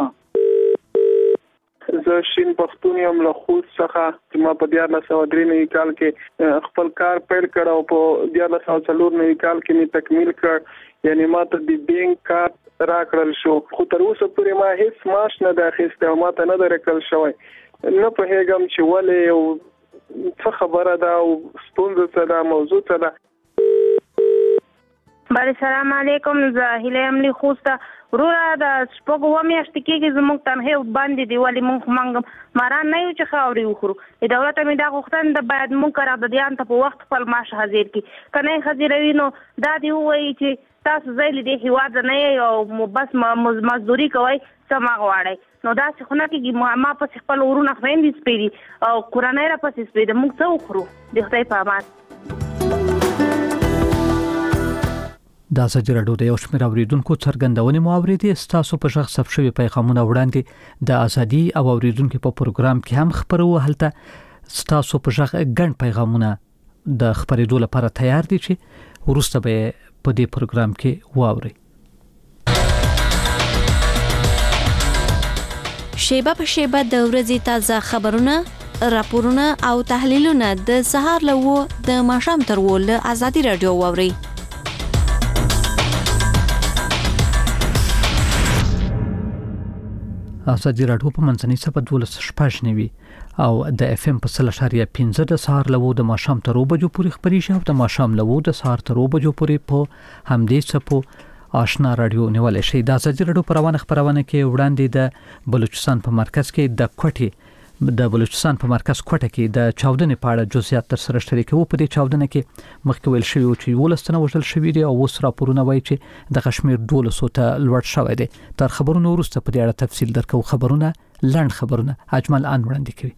زه شین پښتون یم له خوست څخه چې ما په 1993 کال کې خپل کار پیل کړ او په 1904 کال کې می تکمیل کړ یعنی ما ته د بینک کارت راکړل شو خو تر اوسه پورې ما هیڅ معاش نه اخیستی او ما ته نه درکړل شوی. نه پوهېږم چې ولې څه خبره ده او ستونزه څه ده موضوع څه ده. بله سلام علیکم زه هیله یم له خوسته وروره د شپږو میاشتې کېږي زموږ تنخې باندې دي ولې موږ ماران نه یو چې خاورې وخورو. د دولت مې دا غوښتنه ده باید موږ قراردادیان ته په وخت خپل معاش حاضر کړي که نه یې حاضروي نو دا دې ووایي چې تاسو ځای له دې هېواد نه یې او بس مزدوري کوئ څه مه غواړئ. نو داسې خو نه کېږي ما پسې خپل ورونه خویندې سپېدي او کورنۍ را پسې سپېده موږ څه وخورو د خدای په امان. د ازادي راډیو د یو شمېر اوریدونکو څرګندونې مو اورېدې. ستاسو په غږ ثبت شوي پیغامونه وړاندې د ازادي او اوریدونکو په پروګرام کې هم خپرو. هلته ستاسو په غږ ګڼ پیغامونه د خپرېدو لپاره تیار دي چې وروسته به په دې پروګرام کې واورئ. شیبه په شیبه د ورځې تازه خبرونه، راپورونه او تحلیلونه د سهار له 9 د ماښام تر 10 له ازادي راډیو واورئ. ازادي راډیو په منځنۍ سپه 12:15 او د اف ام په 3.15 د سهار لوو د ماښام تر 2 بجو پورې خبري شي او د ماښام لوو د سهار تر 2 بجو پورې په همدې سپو آشنا رادیو نیول شي. د ازادي راډیو پروانه خبرونه کې وړاندې د بلوچستان په مرکز کې د مرکز کوټه کې د چاودنې په اړه جزئیات تر سره شریکو. په دې چاودنه کې مخکې ویل شوی چې 12 تنه وژل شوی دي او اوس راپورونه وایي چې د کشمیر 1200 ته لوړ شوی دی. تر خبرونو وروسته په دې اړه تفصیل درکو. خبرونه لاند خبرونه اجمل ان وړاندې کوي.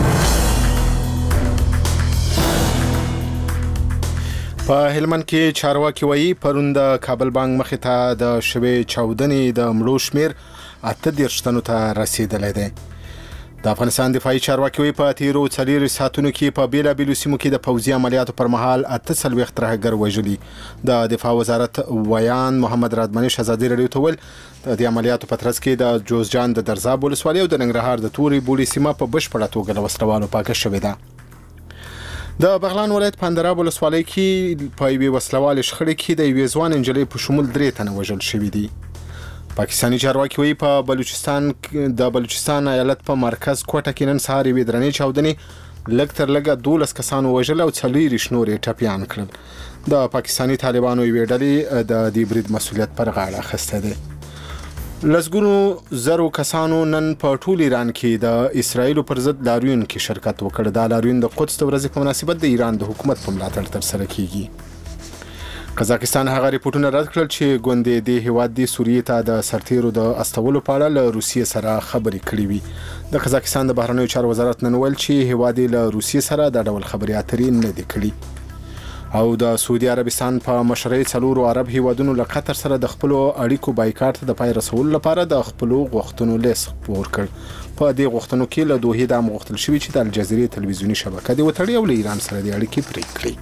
په هلمند کې چارواکي وایي پرون د کابل بانک مخې ته د شوې چاودنې د مړو شمیر 38 تنو ته رسیدلی دی. د افغانستان دفاعي چارواکي وایي په تیرو 4 ساعتونو کې په بیلابیلو سیمو کې د پوځي عملیاتو پر مهال 48 ترهګر وژلي. د دفاع وزارت ویان محمد رادمنش ازادي راډیو ته ویل د عملیاتو په ترڅ کې د جوزجان د درزاب ولسوالۍ او د ننګرهار د توري بوړي سیمه په بشپړه توګه له وسلوالو پاکه شوې ده. د بغلان ولایت پاندراب ولسوالۍ کې په یوې وسلوالې شخړې کې د یوې ځوان نجلۍ په شمول 3 تنه وژل شوي دي. پاکستاني چارواکي وایي په بلوچستان ایالت په مرکز کوټه کې نن سهار یوې درنې چاودنې لږ تر لږه 12 کسانو وژل او 40 نورې ټپیان کړل. د پاکستاني طالبانو یوې ډلې د دې برید مسؤلیت پر غاړه اخیستی دی. لسګونو زرو کسانو نن په ټول ایران کې د اسرایل پر ضد لاریون کې شرکت وکړ. دا لاریون د قدس د ورځې په مناسبت د ایران د حکومت په ملاتړ ترسره کیږي. قزاقستان هغه ریپورتونه رد کړل چې ګوندې د هیواد د سوریې ته د سرتیرو د استولو په اړه له روسیې سره خبرې کړې وي. د قزاقستان د بهرنیو چارو وزارت نن ویل چې هیواد له روسیې سره د ډول خبرې اترې نه دي کړې. او د سعودي عربستان په مشرۍ 4 عرب هیوادونو له قطر سره د خپل اړیکو بایکاټ د پای رسول لپاره د خپل غوښتنو لیست خپور کړ. په دې غوښتنو کې له دوه د غوښتل شوی چې د الجزیرې تلویزیونی شبکه د وټړی او له ایران سره د اړیکې پرې کړي.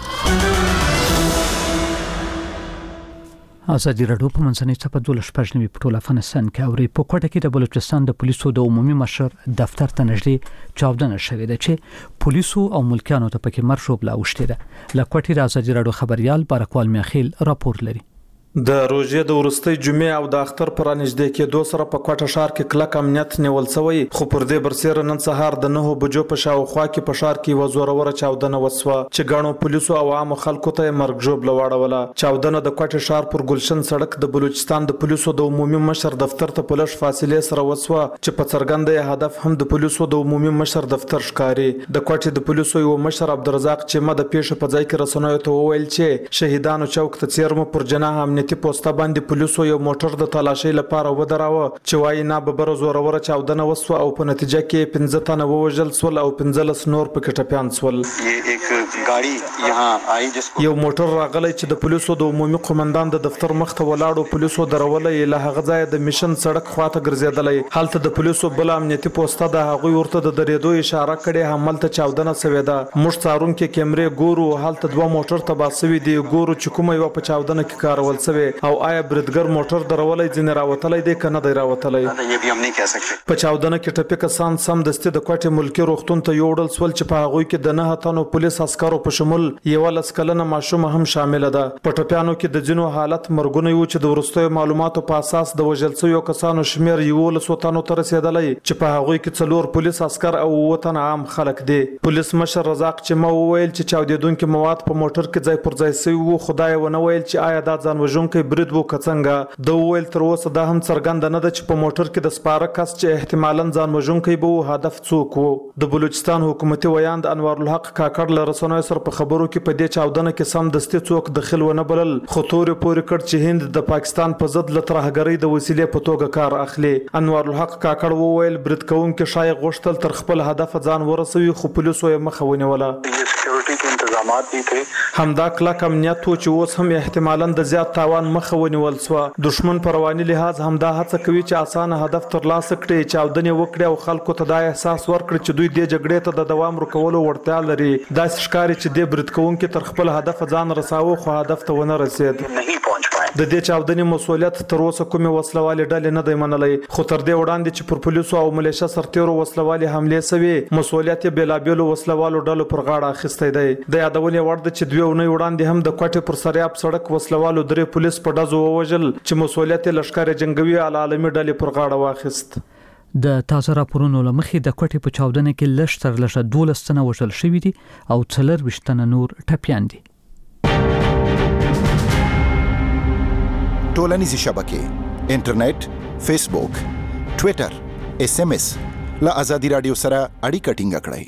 ازادي راډیو په منځنۍ سپه 12:15 په ټول افغانستان کې اوري. په کوټه کې د بلوچستان د پولیسو د عمومي مشر دفتر ته نږدې چاودنه شوې ده چې پولیسو او ملکیانو ته پکې مرشوب لا وشته ده. لکوټی د ازادي راډیو خبريال بارکوال میخیل راپور لري. د روزې د ورستۍ جمعې او د اختر پر نږدې کېدو سره په کوټه ښار کې کلک امنیت نیول شوی، خو پر دې برسېره نن سهار د 9 بجو په شاوخوا کې په ښار کې وزوروره چاودنه وسوه چې ګڼو پولیسو او عامو خلکو ته مرګ ژوبله واړوله. چاودنه د کوټه ښار پر ګلشن سړک د بلوچستان د پولیسو د عمومي مشر دفتر ته په لږ فاصله سره وسوه چې په څرګنده هدف هم د پولیسو د عمومي مشر دفتر ښکاري. د کوټه د پولیسو یو مشر عبدالرزاق چې د پیښې په ځای کې رسنیو ته وویل چې شهیدانو چوک ته څیرمو پر جناح امنیتي پوسټه باندې پولیسو یو موټر د تلاشۍ لپاره ودراوه چې وايي نه ببره زوروره چاودنه وسوه او په نتیجه کې 15 تنه ووژل سول او 15 نور پکې ټپیان سول. یو موټر راغلی چې د پولیسو د عمومي قومندان د دفتر مخ ته ولاړو پولیسو درولې له هغه ځای د میشن سړک خواته ګرځېدلې. هلته د پولیسو بل امنیتي پوسټه د هغوی ورته د درېدو اشاره کړې هملته چاودنه سوې ده. موږ څارونکو کیمرې ګورو هلته 2 موټر تباه سوي دي، ګورو چې کومه یو په چاودنه کې کارول سوي او آیا بریدګر موټر درولې ځنې راوتلې دي کنه دی راوتلې. په چاودنه کې ټپي کسان سم دستي د کوټې ملکی روغتون ته یوړل سول چې په هغوی کې د 9 تنو پولیس عسکرو په شمول 11 کلنه ماشومه هم شامل ده. په ټپیانو کې د جنو حالت مرګونه یو چې د ورستیو معلوماتو په اساس د وژل شویو کسانو شمیر 11 تنو ته رسیدلی چې په هغوی کې 4 پولیس عسكر او 9 تن عام خلک دي. پولیس مشر رزاق چې مو ویل چې چاودیدونکو مواد په موټر کې ځای پر ځای سوي وو، خدای ونه ویل چې آیا دا ځان وژونکي برید وو کڅنګه. د ویل تر اوسه دا هم څرګند نه ده چې په موټر کې د سپاره کس چې احتمالاً ځان وژونکي به هدف څوک وو. د بلوچستان حکومتي ویان د انوار الحق کاکړ له رسنیو سره په خبرو کې په دې چاودنه کې سم دستي څوک دخل ونه بلل، خو تورې پورې کړ چې هند د پاکستان په ضد له ترهګرۍ د وسیلې په توګه کار اخلي. انوار الحق کاکړ وویل برید کوونکي شایع غوښتل تر خپل هدف ځان ورسوي، خو پولیسو یې مخه ونیوله. همدا کلک امنیت و چې اوس هم احتمالاً د زیات تاوان مخه ونیول سوه. دشمن په رواني لحاظ همدا هڅه کوي چې اسانه هدف ترلاسه کړي، چاودنې وکړي او خلکو ته دا احساس ورکړي چې دوی دې جګړې ته د دوام ورکولو وړتیا لري. داسې ښکاري چې دې برید کوونکي تر خپل هدف ځان رساوه خو هدف ته ونه رسید. د دې چاودنې مسؤلیت تر اوسه کومې وسلوالې ډلې نه دی منلی، خو تر دې وړاندې چې پر پولیسو او ملیشه سرتیرو وسلوالې حملې سوي، مسؤلیت یې بېلابېلو وسلوالو ډلو پر غاړه اخیستی دی. د یادونې وړ ده چې 2 اونۍ وړاندې هم د کوټې پر سریاب سړک وسلوالو 3 پولیس په ډزو ووژل چې مسؤلیت یې لښکر جنګوي العالمي ډلې پر غاړه واخیست. د تازه راپورونو لمخې د کوټې په چاودنه کې لږ تر لږه 12 تنه وژل شوي دي او 24 تنه نور ټپیان دي. ټولنیزې شبکې انټرنیټ، فیسبوک، ټوئیټر، SMS له آزادي رادیو سره اړیکه ټینګه کړئ.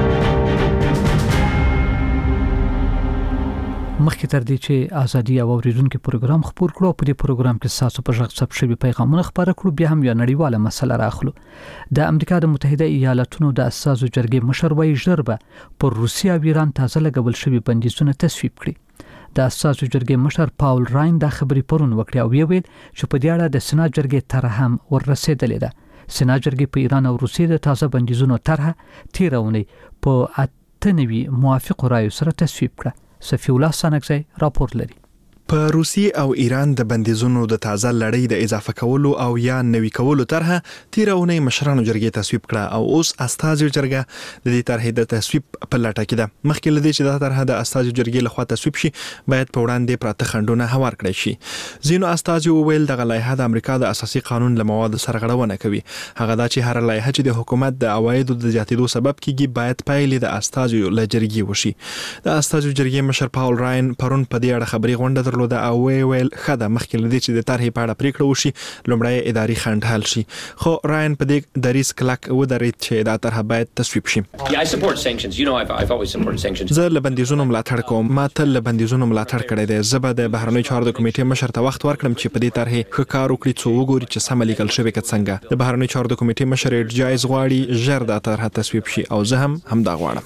مخکې تر دې چې ازادي او اوریدونکو پروګرام خپور کړو، په دې پروګرام کې تاسو په ژغ ثبت شوی پیغامونه خبره کړو، بیا هم یو نړیواله مسله راخلو. د امریکا د متحده ایالاتونو د اساسو جرګې مشر وایي ژر به پر روسیا او ایران تازه لګول شوی بندیزونه تصویب کړي. د اساسو جرګې مشر پاول راین دا خبري پرون وکړه او ویل چې په دې اړه د سنا جرګې طرح هم ورسېدلې ده. سنا جرګې په ایران او روسیې د تازه بندیزونو طرح تیرونی په 98 موافق رایو سره تصویب کړه. صفی الله سانکزی راپور لري. په روسیې او ایران د بندیزونو د تازه لړۍ د اضافه کولو او یا نوي کولو طرح تیرونی مشرانو جرګې تصویب کړه او اوس استازو جرګه د دې طرح د تصویب په لټه کې ده. مخکې لدې چې دا طرح د استازو جرګې لخوا تصویب شي، باید په وړاندې پراته خندونه هوار کړي شي. ځینو استازو ویل دغه لایحه د امریکا د اساسي قانون له موادو سره غړونه کوي. هغه دا چې هر لایحه چې د حکومت د عوایدو د زیاتېدو سبب کیږي باید پایلې د استازو له جرګې وشي. د استازو جرګې مشر پاول راین پرون په دې اړه خبري غونډه درلوده او ویل خدای مخکې لدې چې د طرحې په اړه پریکړه وشي، لومړی اداري خنډ حل شي. خو راین په دې دریس کلک ودرېد چې دا طرح باید تصویب شي. زه له بندیزونو ملاتړ کوم، ما تل له بندیزونو ملاتړ کړی دی. زه به د بهرنیو چارو د کمیټې مشر ته وخت ورکړم چې په دې طرحې ښه کار وکړي، څو وګوري چې سم لیکل شوی که څنګه. د بهرنیو چارو د کمیټې مشر جایز غواړي ژر دا طرح تصویب شي او زه هم همدا غواړم.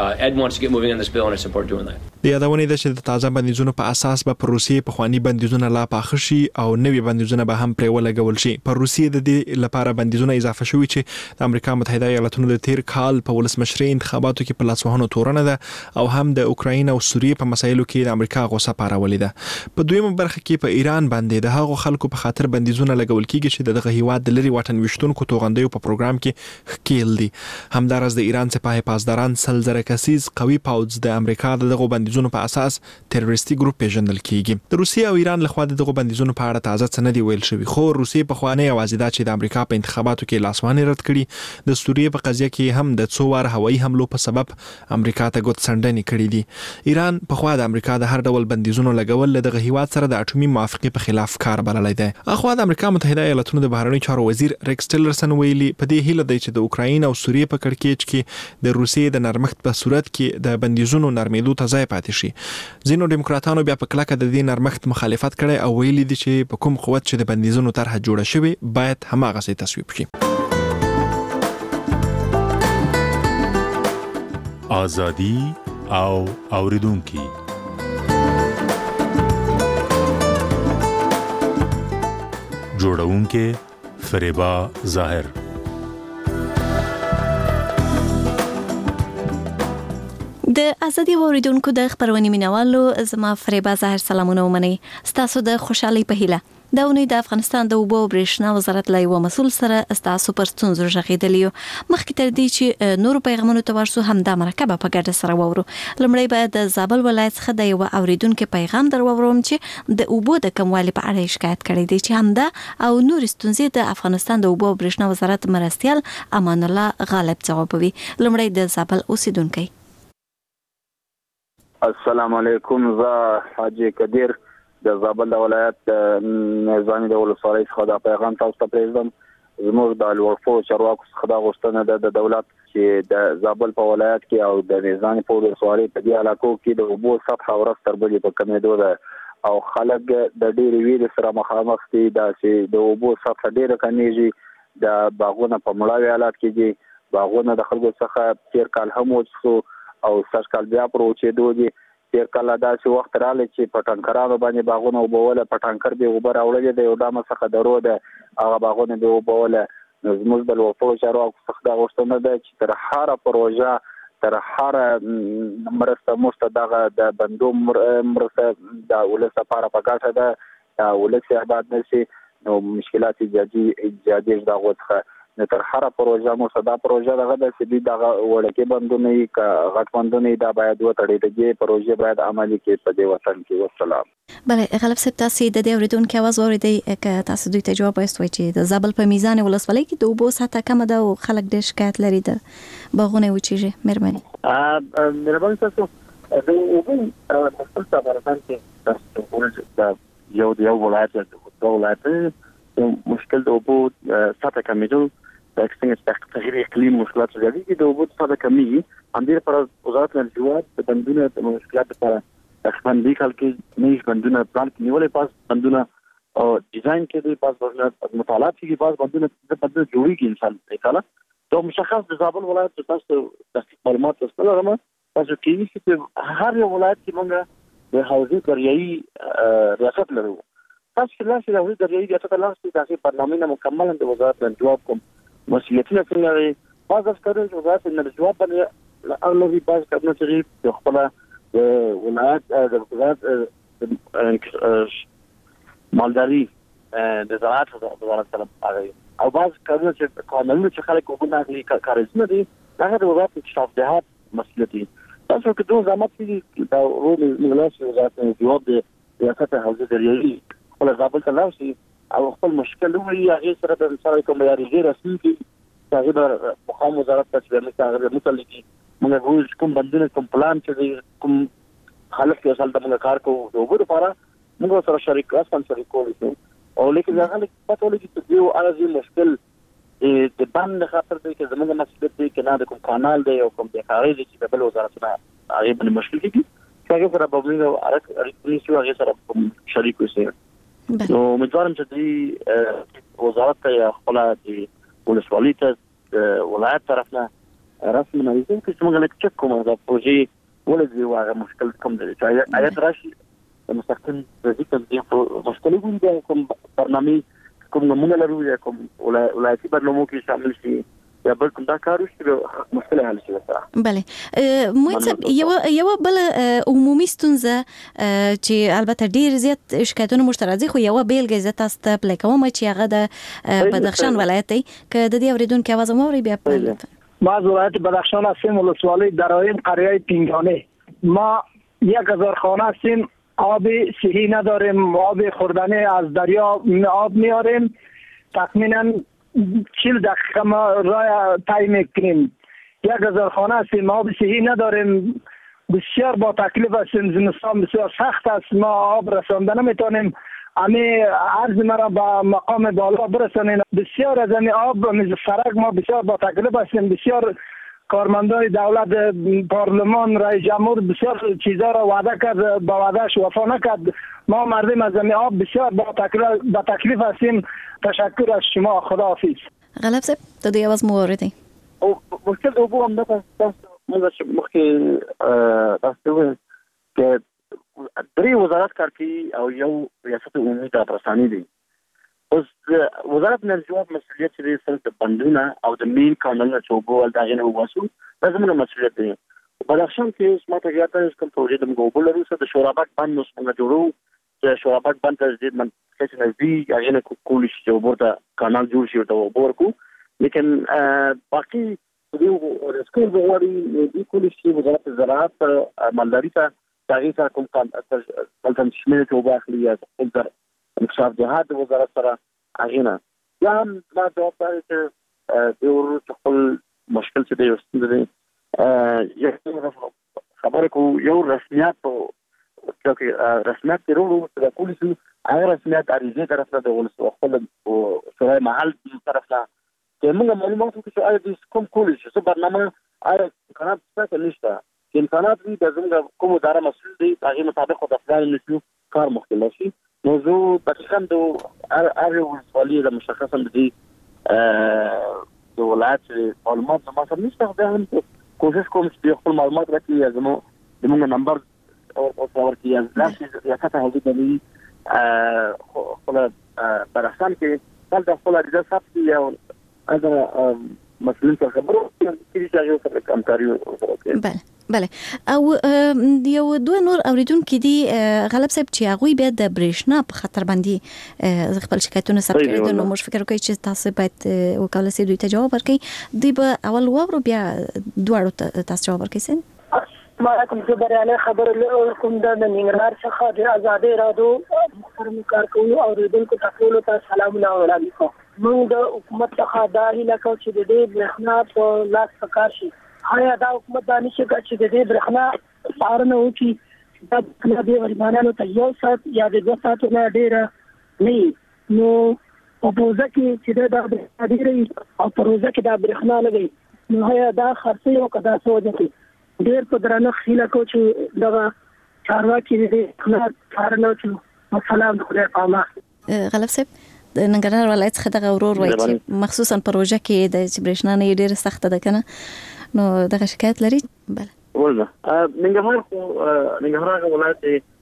د یادونې ده چې د تازه بندیزونو په اساس به پر روسیې په خواني بندیزونه لا پاخه شي او نوي بندیزونه به هم پرې ولګول شي. پر روسیې د دې لپاره بندیزونه اضافه شوي چې د امریکا متحده ایالاتونو د تیر کال په ولسمشرۍ انتخاباتو کې په لاسوهنو تورنه ده او هم د اوکراین او سوریې په مسایلو کې د امریکا غوسه پارولې ده. په دویمه برخه کې په ایران باندې د هغو خلکو په خاطر بندیزونه لګول کیږي چې دغه هیواد د لري واټن وشتونکو توغندیو په پروګرام کې ښکیل دي. همدارس د ایران سپاه پاسداران سلزره کسیز قوي پوځ د امریکا دغه بندیزونو په اساس تروریستي ګروپ پیژندل کیږي. د روسیې او ایران لخوا دغه بندیزونو په اړه تازه څه نه دی ویل شوی، خو روسیې په خواني اوازې دا چې د امریکا په انتخاباتو کې لاسوهنې رد کړي. د سوریې په قضیه کې هم د څو وار هوایي حملو په سبب امریکا ته ګوت سندنې کړې دي. ایران په خوا د امریکا د هر ډول بندیزونو لګول دغه هیواد سره د اټومي موافقې په خلاف کار بللی دی. اخوا د امریکا متحده ایالاتونو د بهرنیو چارو وزیر ریکس ټیلرسن ویلي په دې هیله دی چې د اوکراین او سوریې په کړکېچ کې د روسیې د نرمښت په صورت کې د بندیزونو نرمېدو ته ځای پاتې شي. ځینو ډیموکراتانو بیا په کلکه د دې نرمښت مخالفت کړي او ویلي دي چې په کوم قوت چې د بندیزونو طرح جوړه شوی باید هماغسې تصویب شي. آزادي او اوریدونکي جوړونکي فریبا ظاهر. د ازادي اوریدونکو د خبرونې مینوالو زما فریبا ظاهر سلامونه ومني. ستاسو د خوشحالي په هیله د اونۍ د افغانستان د اوبو او برېښنا وزارت له یو مسؤل سره ستاسو پر ستونزو غږېدلی یو. مخکې تر دې چې نورو پیغامونو ته ورسو همدا مرکبه په ګډه سره واورو. لومړی به د زابل ولایت څخه د یو اوریدونکو پیغام درواورم چې د اوبو د کموالي په اړه شکایت کړی دی چې همدا او نور ستونزې د افغانستان د اوبو او برېښنا وزارت مرستیال امان الله غالب ځوابوي. لومړی د زابل اوسیدونکو. السلام علیکم، زه حاجی قدیر د زابل ولایت نظامی د ولسوالۍ څخه دا پیغام تاسو ته پرېږدم. زموږ د لوړپوړو چارواکو څخه دا غوښتنه ده د دولت چې د زابل په ولایت کې او د نظامی په ولسوالۍ په دې علاقو کې د اوبو سطحه ورځ تر بلې په کمېدو ده او خلک د ډېرې ویرې سره مخامخ دي دا چې د اوبو سطحه ډېره کمیږي. د باغونه په مړاوي حالت کې دي. باغونه د خلکو څخه تېر کال هم وڅښو او سږ کال بیا پر وچېدو دي. تېر کال داسې وخت راغلی چې په ټانکرانو باندې باغونه اوبوله، په ټانکر به اوبه راوړلې د یو ډامه څخه درو ده هغه باغونه به اوبوله. زموږ د لوړپوړو چارواکو څخه دا غوښتنه ده چې تر هره پروژه تر هره مرسته موږ ته دغه د بندو مرسته د ولس لپاره په ګټه ده، ولس آباد نه شي نو مشکلات ایجادېږي د هغو څخه تر هر پروژه مو صدا پروژه دغه د سدي دغه وړکه بندونه غټ بندونه دا باید وتړي پروژه باید عملي کې په دې وطن کې. والسلام. بله غلب صاحب تاسو د دې اوریدونکو आवाज اوریدئ که تاسو دوی ته جواب وایستوي چې د زابل په میزان ولسوالۍ کې د اوبو سطح کم ده او خلک ډېر شکایت لري د باغونه وچیږي. مهرباني تاسو د اوبو په خپل افغانستان کې تاسو ورته یو ولایت د ولایت مشکل د اوبو سطح کمیدل د څنګه تغییر اقلیم مشکلات زیاتېږي د اوبو سطح کمیږي. همدې پر وزارت انرژي د بندونو د مشکلات لپاره خپل کال کې نوي بندونه پلان کې نیولې پاس بندونه او ډیزاین کې د پاس بندونه مطالعات کې پاس بندونه جوړیږي انسان کاله د مشخص د زابل ولایت تاسو د معلومات تاسو لرم تاسو کې چې هر یو ولایت کې موږ د حوزې دریایي ریاست لرو. تاسو چې لاسي د حوزې دریایي ریاست لاسي د برنامه مکمل د وزارت انرژي کوم مسؤلیتونه څنګه لري باز افکار د وزارت انرژي باندې اغلبي باز کارونه چې د خپل ولایت د وزارت مالداري د زراعت وزارت سره پاره او باز کارونه چې قانوني چې خلک وګڼي کارونه دي هغه د وزارت اکتشاف دهات مسؤلیت دي. تاسو کې دوه زمات دي دا رول ملاسي وزارت انرژي د ریاست حوزې دریایي خپل زابل ته لاړ او خپل مشکل وي هغه سره د سره کوم یاري رسمي کې هغه د مقام وزارت ته چې هغه متعلق موږ روز کوم بندونه کوم پلان چې کوم خلک یې اصل د موږ کار کوو د وګړو لپاره موږ سره شریک اسان شریک کوو او لیکن هغه پته ولګي چې یو ارزي مشکل د بند خاطر دی چې زموږ مسؤلیت دی کې نه د کوم کانال دی او کوم د خارج چې د بل وزارت نه هغه باندې مشکل دي هغه سره په موږ اړیکې شو هغه سره شریک اوسئ. نو امیدوارم چې د وزارت ته خپل د ولسوالۍ ته ولایت طرف نه رسمي نه وي چې موږ له چک کومه د پروژې ولې واغه مشکل کوم دی چې آیت راشي مستقیم د ذکر دی مشکل وي کوم برنامه کوم نمونه لرو یا کوم ولایتي برنامو کې شامل شي یا بل کوم دا کار وشي مشکل حل شي. بله موږ یو بل عمومي ستونزه چې البته ډیر زیات شکایتونه مشترکه خو یو بیلګه زه تاسو ته پلی کوم چې هغه د بدخشان ولایت دی که د دې اوریدونکو आवाज مو بیا په ما ولایت بدخشان هستیم ولسوالی درایم قریه پینگانه ما 1000 خانه هستیم آب صحی نداریم آب خوردنی از دریا آب میاریم تقریبا 40 دقیقه ما راه طی میکنیم 1000 خانه هستیم آب صحی نداریم بسیار با تکلیف هستیم زمستان بسیار سخت است ما آب رسانده نمیتونیم امی عرض مرا با مقام بالا برسانیم بسیار از امی آب فرق ما بسیار با تکلیف هستیم بسیار کارمندان دولت پارلمان رئیس جمهور بسیار چیزا را وعده کرد با وعدهش وفا نکرد ما مردم از زمین آب بسیار با تکلیف هستیم. تشکر از شما خدا حافظ. غلب صاحب ته د आवाज مو اوریدئ او مشکل د اوبو هم د تاسو موږ مخکې تاسو کې درې وزارت کار کوي او یو ریاست عمومي د پرسانی دی اوس وزارت انرژي مسؤلیت لري چې بندونه او د مین کانالونو چې اوبو ولداغې نه واسو دا زموږ مسؤلیت دی. په بدخشان کې سماته یاته کوم پروژې د موږ لرو چې د شورابک بند نو څنګه جوړو چې شورابک بند ته د من څه نزدیک هغه نه کولی شي چې اوبو ته کانال جوړ شي او اوبو ورکو لیکن باقي د سکول بغواري د کولی شي وزارت زراعت مالداري ته تاریخ کوم کان شمیر ته اوبو اخلي یا څنګه اکتشاف جهاد وزارت سره اغینا یا هم ما جواب داري چې د ورته خپل مشکل څه دی واستنده یو خبره کو یو رسمیت چې رسمیت ورو د پولیسو هغه رسمیت اړیزه طرف ته د ولس خپل شورای محل طرف ته چې موږ معلومات چې آیا د کوم پولیس څه برنامه آیا قانون څه نشته چې امکانات دي د زموږ کوم اداره مسؤل دي هغه مطابق د افعال نشو کار مختلف شي موضوع دقیقاً دو ولسوالی د مشخصا د ولایت معلومات ما سره نشته خو هم کوشش کوم چې خپل معلومات راکړي زموږ د نمبر او ورته ځکه یا کته هغه د خپل برسان کې خپل د خپل د صف یو اذا مسؤلین سره خبرو کې چې یو سره همکاري وکړي. بله او یو دوه نور اوریدونکو دي غلب صاحب چې هغه بیا د برېښنا په خطر باندې خپل شکایتونه ثبت کړي دي. نو موږ فکر کوي چې تاسو باید وکاله سي دوی ته جواب ورکړي. دوی به اول وورو بیا دواړو تاسو جواب ورکړي. ما کوم چې بریاله خبر کوم د ننګرهار څخه د آزادۍ رادیو محترم کارکونکو اوریدونکو ته سلامونه وړاندې کوم. موږ د حکومت څخه دا هیله کوو چې د دې برېښنا په لاس پکار شي. آیا دا حکومت دا نشي کوي چې د دې برېښنا څارنه وکړي دا د غریبانو ته یو ساعت یا د 2 ساعتونو ډیره نه نو په پروژه کې چې دا برېښنا ډیره او پروژه کې دا برېښنا لګي نو آیا دا خرڅ یو کدا سوځي ډیر په درنه خیله کو چې دا چارواکي دې خلک څارنه وکړي. سلام خدای پامه. غلب صاحب د ننګرهار ولایت څخه د غورور وایي چې مخصوصا پروژه کې د برېښنا نه ډیره سخته ده کنه نو دغه شکایت لري. بله ولله ننګرهار ولایت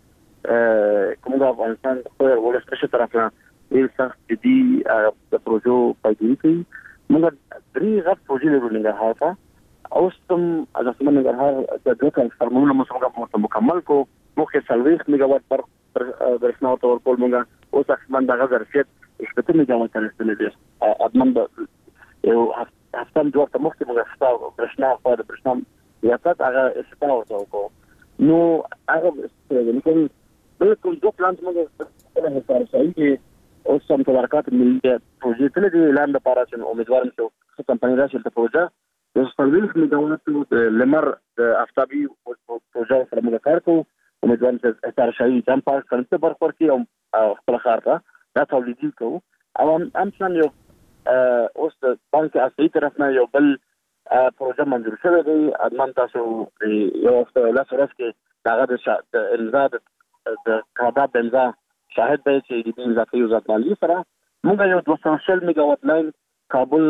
کوم د افغانستان په ولسمشر طرفه ډیر سخت دي د پروژو پایګیری کوي. موږ درې غټ پروژې لرو ننګرهار ته او سم از اسمن ننګرهار د دوه کال فرمونه موږ مکمل کو مخه 40 میگاوات پر برېښنا ورکول موږ اوس اسمن دغه ظرفیت 70 میگاوات رسیدلی دی. ادمن یو هفتم دوه مخکې موږ ستاسو برېښنا په برېښنا یاتات هغه استفاده وکړو نو هغه لیکن بالکل دوه پلانټ موږ په هڅه کوي چې اوس هم تبرکات ملي پروژې ته د اعلان لپاره چې امیدوارم چې کمپنی راشي ته پروژه د 40 میگاوات لمر د افتابي پروژه سره موږ کار کوو. امیدوارم چې ستاره شي چې هم پارک کنته برخور کې او خپل خارته دا تولیدي کوو او هم څنګه یو اوس د بانک اصلي طرف نه یو بل پروژه منظور شوی دی. ادمان تاسو یو وخت لا سره کې داغه د انزا د کادا بنزا شاهد دی چې د دې ځکه یو ځات مالی سره موږ یو 200 میگاوات لاین کابل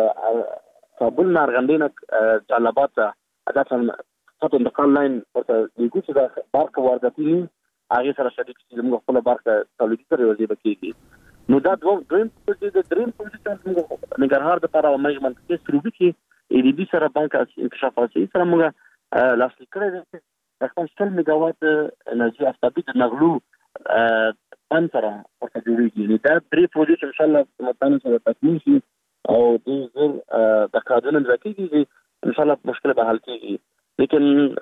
نارغندینه جلبات اته خط انتقال لاین ورته دیګو چې د بارک وارداتي هغه سره شریک چې موږ خپل بارک تولیدي تر یوځي بکیږي. نو دا دویم پروژې د دریم پروژې چې ننګرهار د لپاره مېجمنټ کې سروبي کې ای ډي بي سره بانک انکشافاتي سره موږ لاسلیک کړی دی. تقریبا 100 میگاوات انرژي افتابي د نغلو ان سره ورته جوړیږي. دا درې پروژې چې ان شاء الله متانه سره تکمیل شي او د زر د قانون ځکهږي ان شاء الله مشکل به حل کیږي. لیکن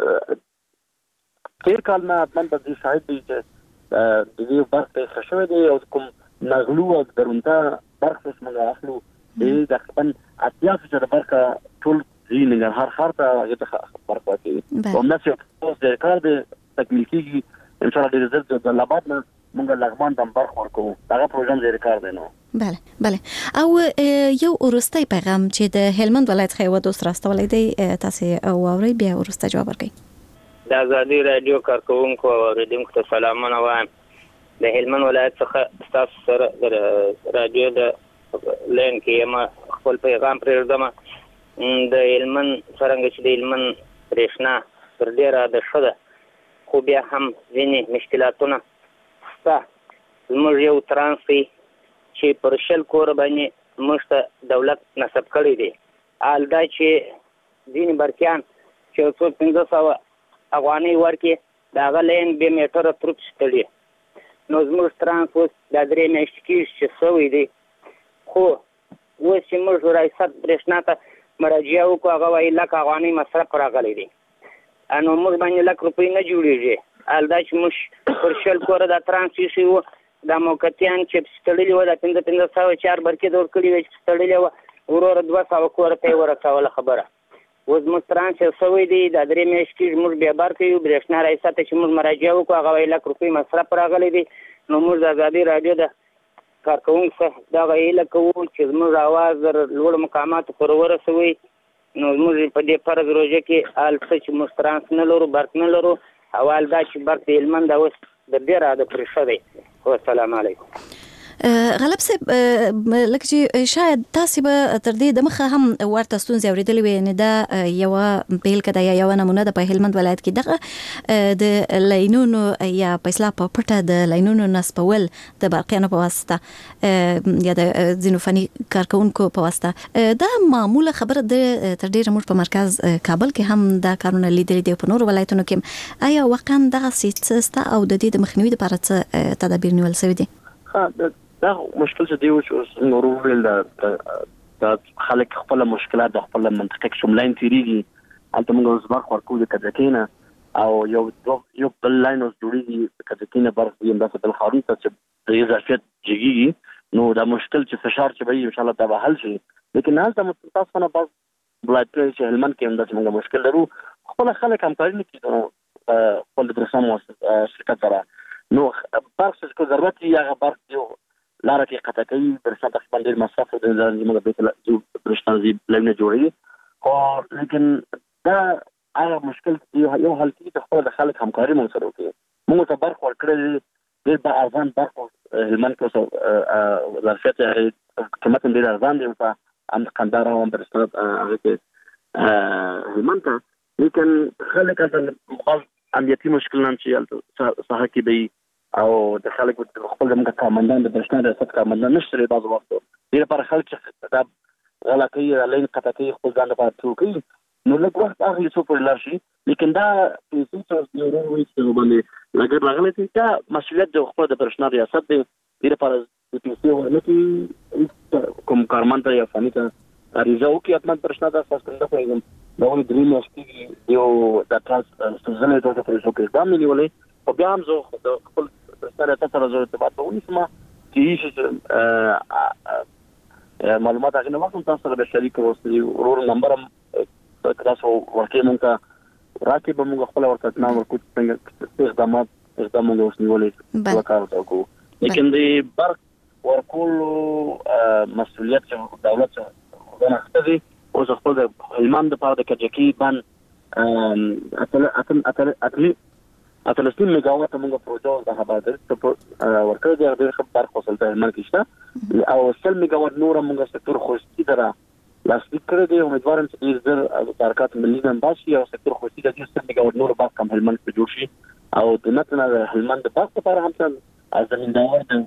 تیر کال نه اتمن په دې شاهد دی چې د دې برخه خښوي دی او کوم نغلو او درونته برخه څنګه اخلو د تقریبا 80% برخه ټول ځینې هر خارته هغه ته برخه کوي او ناس یو اوس د کار د تکمیل کیږي ان شاء الله د رزلټ د لابد نه موږ لغمان د برخه ورکو. دا پروګرام زیر کار دی نو. بله او یو ورستۍ پیغام چې د هلمند ولایت خو و دوست راستولې دی تاسو او اوري بیا ورسته جواب ورکړئ. د آزادي رادیو کارکونکو او اوریدونکو ته سلامونه وایم. د هلمند ولایت څخه تاسو سره د رادیو د لین کې ما خپل پیغام پرېږدم. د هلمند څنګه چې د هلمند برېښنا تر ډیره د شوه خو بیا هم ځینې مشکلاتونه شته. زموږ یو ترانسپي چې پر شل کور باندې موږ ته دولت نصب کړی دی. حال دا چې ځینې برکیان چې 1500 افغانۍ ورکړي د هغه لین 2 میټره تروپ ستړي نو زموږ ترانسپورټ د 3 میاشتې کېږي چې سوی دی. خو اوس چې موږ ریاست برېښنا ته مراجعه وکړو هغه وایي 1 لک افغانۍ مصرف راغلی دی نو موږ باندې 1 لک روپۍ نه جوړېږي. حال دا چې موږ پر شل کوره د ترانسپورټ وو د موقتیان چې ستړلي و د 1504 برکې دور کړي و چې ستړلي و ورور 200 کوره ته ورکوله خبره. اوس موږ ترانسپورټ سوی دی د 3 میاشتې کې موږ بیا بار کوي برېښنا ریاست ته چې موږ مراجعه وکړو هغه 1 لک روپۍ مصرف راغلی دی. نو موږ د آزادي رادیو د کارکونکو څخه دا غوښتنه کوو چې موږ اواز لوړ مقامات پر ورسوي. نو موږ په دې فرض روزه کې حال چې موږ ترانس نه لرو برق نه لرو اول دا چې برق د هلمند اوس د ډیره د پرېښه دی. والسلام علیکم. غالب صاحب لکه چې شاید تاسو به تر دې د مخه هم ورته ستونزې اورېدلې وي، نه دا یو بیل کده یا یو نمونه د په هلمند ولایت کې دغه د لاینونو یا په اصطلاح په پټه د لاینونو نصبول د برقیانو په واسطه یا د ځینو فني کارکونکو په واسطه دا معموله خبره ده. تر ډیره موږ په مرکز کابل کې هم دا کارونه لیدلي دي، په نورو ولایتونو کې آیا واقعا دغه سیسته او د دې د مخنیوي لپاره څه تدابیر نیول شوي دي؟ دا مشکل څه دی چې نورو ویل دا خلک خپل مشکلات د خپل منطقه کې شمولین تیریږي، البته موږ اوس برخه ورکو د کډکینه او یو بل لاین اوس جوړیږي کډکینه برخه یې انداسه بل خارون ته چې د اضافیت جګیږي، نو دا مشکل چې فشار چې به ان شاء الله دا به حل شي. لیکن هلته متاسفانه نه بعض ولایتونه چې هلمند کې هم داسې موږ مشکل لرو، خپل خلک همکاري نه کوي خپل د برسام شرکت سره، نو برق چې ضرورت یې هغه برق یو لاره کې قطع کوي، برسام تقریبا ډېر مصرف د موږ بیت برشتانزي لینه جوړوي، خو لیکن دا هغه مشکل یو حل کېږي چې خپل د خلک همکاري موږ سره وکړي. موږ ته برق ورکړی ډېر با ارزان برق هلمند کې ظرفیت قیمت ډېر ارزان دی هم قندهار او هم برستان هغه کې هلمند ته، لیکن خلک هلته امنیتي مشکلات چې ساحه کې دی او د خلک خپل د کارمندان د برښنا د ریاست کارمندان نشته لري، بعض وخت ډېر لپاره خلک چې دا غلا کوي لین قطع کوي خپل ځان لپاره ټوکي، نو لږ وخت اخلي څو پورې لاړ شي. لیکن دا پیسې چې یو وروي چې باندې لګر راغلی دی دا مسؤلیت د خپل د برښنا ریاست دی، ډېر لپاره د پیسې ورنکي کوم کارمند یا فني ته اړیزه وکړي حتما برښنا د اساس کنده کوي دا ولې درې میاشتې یو د ترانس ستونزې ته د پروژو کې اقدام نیولې، او بیا هم زه د خپل سره تاسو زه ارتباط ونیسم چې معلومات هغه نه وخت تاسو سره به شریک اوسئ، ورور نمبر هم تاسو ورکې مونږ ته راکې به موږ خپل ورته نه ورکو څنګه اقدام موږ اوس نیولې وکړو تاسو، لیکن د برق ورکول مسؤلیت چې دولت څنګه اخلي اوس خپل د هلمند لپاره د کجکی بان اتلسین میگاوات موږ پروژه د هبادر ورکړی دی، ډېر ښه برق وسلته هلمند کې شته او 100 میگاوات نور موږ سکتور خوشتي دره لاسلیک کړی دی. امیدوارم چې ډېر زر د حرکات ملي نن شي او سکتور خوشتي د 100 میگاوات نور برق هم هلمند کې جوړ شي او د متن د هلمند د برق لپاره هم زمیندار د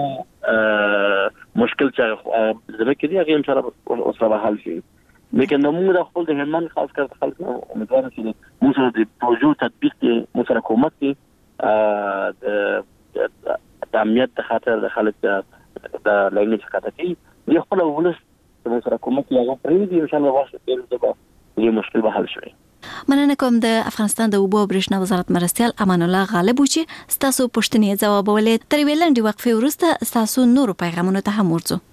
مشکل چې زموږ کې دی هغه ان شاء الله اوس به حل شي. لیکن موږ د خپل د هلمند خاص کر خلک امیدوارم چې موږ سره د پروژو تطبیق کې موږ سره کومک کوي د امنیت د خاطر د خلک د لاینې څخه کوي د خپل ولس موږ سره کومک کوي هغه پرې دی ان شاء الله واسه دې یو مشکل به حل شي. مننه کوم. د افغانستان د اوبو او برېښنا وزارت مرستيال امان الله غالب چې تاسو پوښتنې ځوابولې تر ویلندې وقفې وروسته تاسو نورو پیغامونو ته هم ورځو.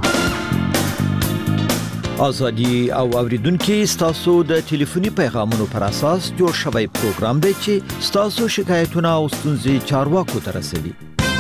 ازادي او اوریدونکو تاسو د ټلیفوني پیغامونو پر اساس جوړ شوی پروګرام دی چې تاسو شکایتونه او ستونزې چارواکو ته رسوي.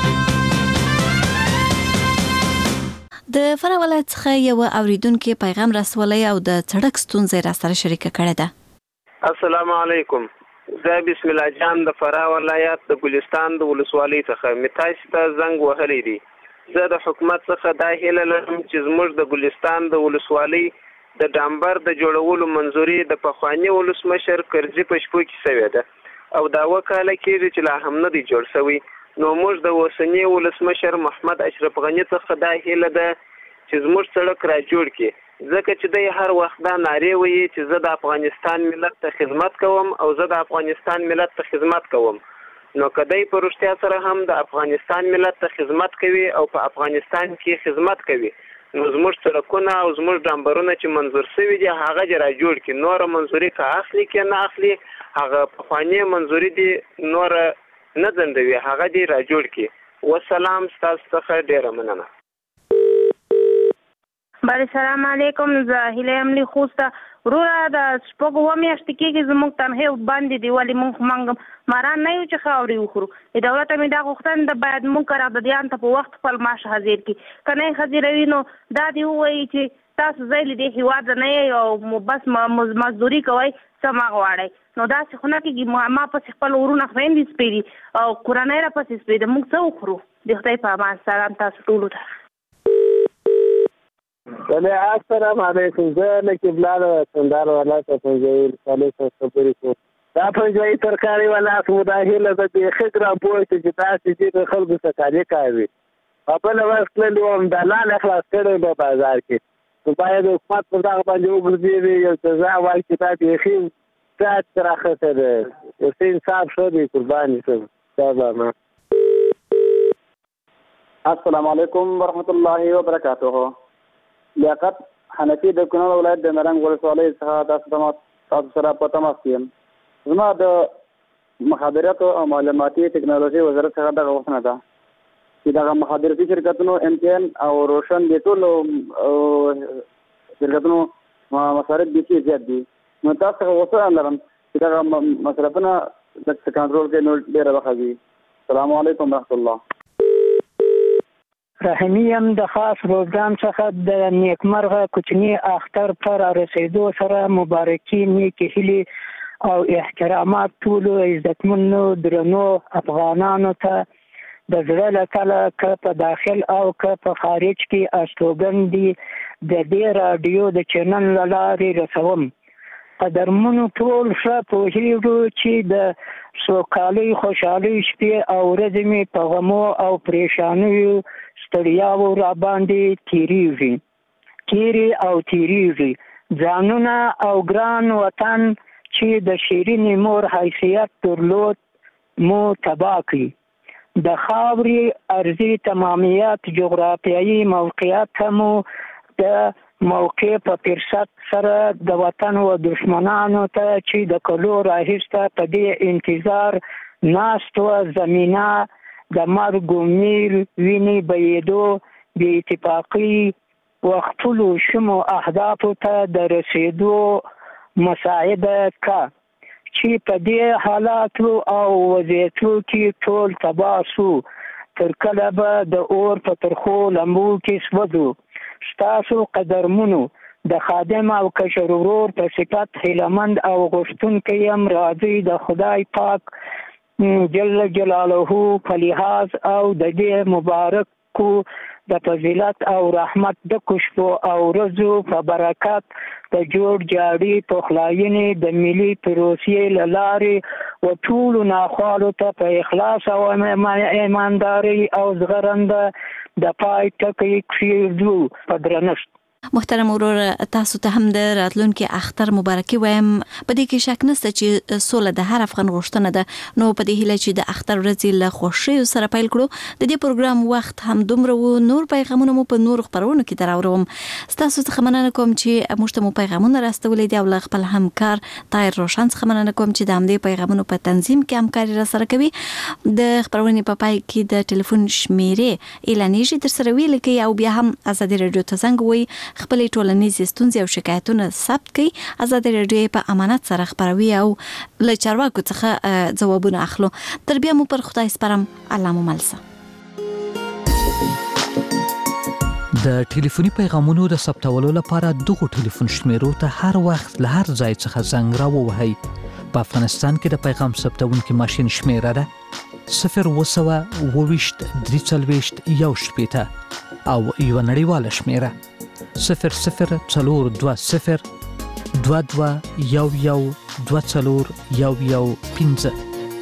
د فرا ولایت څخه یو اوریدونکو پیغام رسولای او د سړک ستونزې را سره شریک کړی ده. السلام علیکم. زه بسم الله جان د فرا ولایت د ګلستان د ولسوالۍ څخه میتاس ته زنګ وهلی دی. زه د حکومت څخه دا هیله لرم چې زموږ د ګلستان د ولسوالۍ د ډامبر د جوړولو منځوري د پخوانی ولسمشر کرزي په شپو کې شوې ده او دا وکاله کېږي چې لا هم نه دی جوړ شوی. نو موږ د اوسنی ولسمشر محمد اشرف غنی څخه دا هیله ده چې زموږ سړک را جوړ کړي، ځکه چې دی هر وخت دا نارې وایي چې زه د افغانستان ملت ته خدمت کوم او زه د افغانستان ملت ته خدمت کوم. نو کدی په رښتیا سره هم د افغانستان ملت ته خدمت کوي او په افغانستان کې خدمت کوي، نو زموږ سړکونه او زموږ ډامبرونه چې منظور شوي دي هغه را جوړ کړي. نور منظوري که اخلي که نه اخلي هغه پخوانی منظوري دي نور نه ځندوي، هغه دې را جوړ کړي. والسلام. ستاسو څخه ډېره مننه. بله سلام علیکم. زه هیله عملی خوسته وروره د شپږو اووه میاشتې کېږي زموږ تنخې باندې دي، ولې موږ ماران نه یو چې خاورې وخورو. د دولت مې دا غوښتنه ده باید موږ قراردادیان ته په وخت خپل معاش حاضر کړي، که نه یې حاضروي نو دا دې ووایي چې تاسو ځای له دې هېواده نه یئ او بس مزدوري کوئ څه مه غواړئ. نو داسې خو نه کېږي. ما پسې خپل ورونه خویندې سپېدي او کورنۍ را پسې سپېده، موږ څه وخورو؟ د خدای په امان. سلام تاسو ټول ته. السلام علیکم. زه لکه بلال کندهار ولایت پنځوي څلور خبرې کوم. دا پنځوي ترکاري ولایت مداهله د خګرا بوي چې تاسو چې خلکو څخه کالي کوي. خپل واسطه لوم دلال اخلاص کړي په بازار کې. نو باید حکومت پر دغه باندې وګرځي یو سزا وایي چې دا بيخي څه راخته ده. حسین صاحب شو دي قرباني شم. تمام. السلام علیکم ورحمت الله وبرکاته. لیاقت حنفي د کونړ ولایت د نرنګ ولسوالۍ څخه تاسو سره په تماس یم. زما د مخابراتو او معلوماتي ټکنالوژي وزارت څخه دغه غوښتنه ده چې دغه مخابراتي شرکتونو MTN او روشن د ټولو شرکتونو مصارف بیخي زیات دي. نو تاسو څخه غوښتنه لرم چې دغه مصرفونه د کنټرول کې نو ډېره وخت. السلام علیکم ورحمت الله. رحمیم د خاص پروګرام څخه د نیکمرغه کوچنی اختر پر رسیدو سره مبارکي نیکی هیلې او احترامات ټول عزتمنو درنو افغانانو ته د زړه له تله که په داخل او که په خارج کې استوګن دي د دې رادیو د چینل له لارې رسوم. قدرمنو ټول ښه پوهېږو چې د سوکالۍ خوشحالۍ شپې او ورځې مې په غمو او پریشانیو ستړیاو را باندې تیریږي او تیریږي. ځانونه او ګران وطن چې د شیرینې مور حیثیت درلود مو تباه کړي. د خاورې ارضي تمامیت جغرافیایي موقعیت مو د موقع په فرصت سره د وطن و دشمنانو ته چې د کلو راهیسته په دې انتظار ناست و زمینه د مرګ و میر وینې بهیدو بې اتفاقي و خپلو شمو اهدافو ته د رسیدو مساعده که چې په دې حالاتو او وضعیتو کې ټول تباه سو. تر کله به د اور په ترخو لمبو کې سوځو. ستاسو قدرمنو د خادم او کشر ورور په صفت هیلمند او غوښتونکی یم. راځي د خدای پاک جل جلاله په لحاظ او د دې مبارکو د فضیلت او رحمت د کشفو او ورځو په برکت د جوړ جاړي پخلاینې د ملي پروسې له لارې و ټولو ناخوالو ته په اخلاص او ایمانداري او زغرنده د پای ټکی کښېږدو په درنښت. محترم ورور تاسو ته هم د راتلونکي اختر مبارکي وایم. په دې کې شک نشته چې سوله د هر افغان غوښتنه ده. نو په دې هیله چې د اختر ورځې له خوښیو سره پیل کړو. د دې پروګرام وخت هم دومره و. نور پیغامونه مو په نور خبرونو کې دراوړم. تاسو څخه مننه کوم چې موږ ته مو پیغامونه راستولې دي او له خپل همکار طاهر روشن څخه مننه کوم چې د همدې پیغامونو په تنظیم کې همکاري را سره کوي. د خبرونې په پای کې د ټلیفون شمیرې اعلانېږي تر سره ویل کوي او بیا هم ازادي رادیو ته زنګ ووهئ. خپل ټولنیزې ستونزې او شکایتونه ثبت کړئ. ازادي رادیو په امانت سره خبروي او له چارواکو څخه ځوابونه اخلو. تر بیا مو پر خدای سپارم. الله مو مل شه. د ټلیفوني پیغامونو د ثبتولو لپاره دغه ټلیفون شمیرو ته هر وخت له هر ځای څخه زنګ راووهئ. په افغانستان کې د پیغام ثبتونکي ماشین شمیره ده 020 340 1 او یو نړیواله شمیره 0042 22 11 24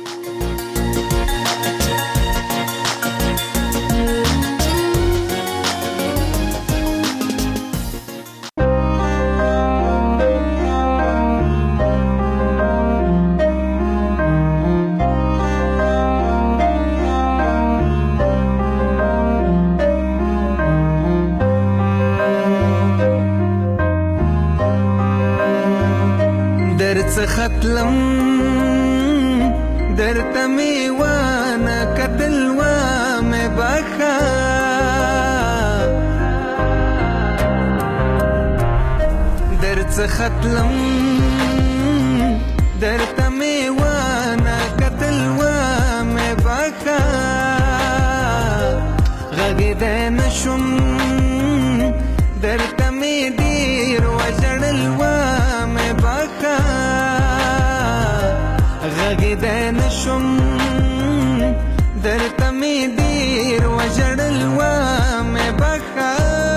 ختلم درته می وانه کتل و می بخا درته ختلم درته می وانه کتل و می بخا غږ دې نشم درته می دیر وجړل و می بخا غږ دې نشم درته می دیر وجړل و مې بخا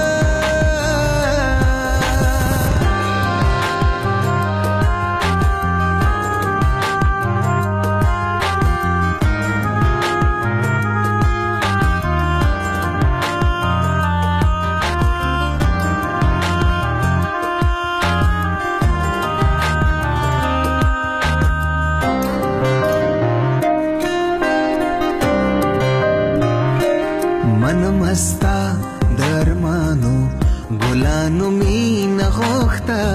مستا درمانو ګلانو مینا غوښتا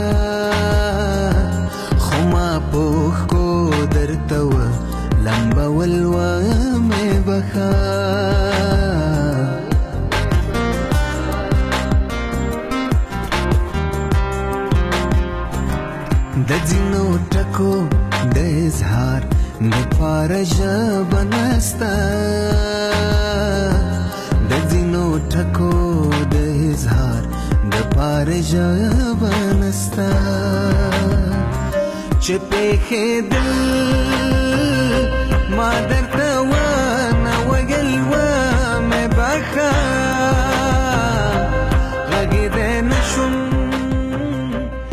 خو ما پوښ کو درته و لمبول و مې بخا د ځینو ټکو د اظهار د پاره ژبه نسته ټکو د اظهار د پاره ژبه نسته چې پېښېدل ما درته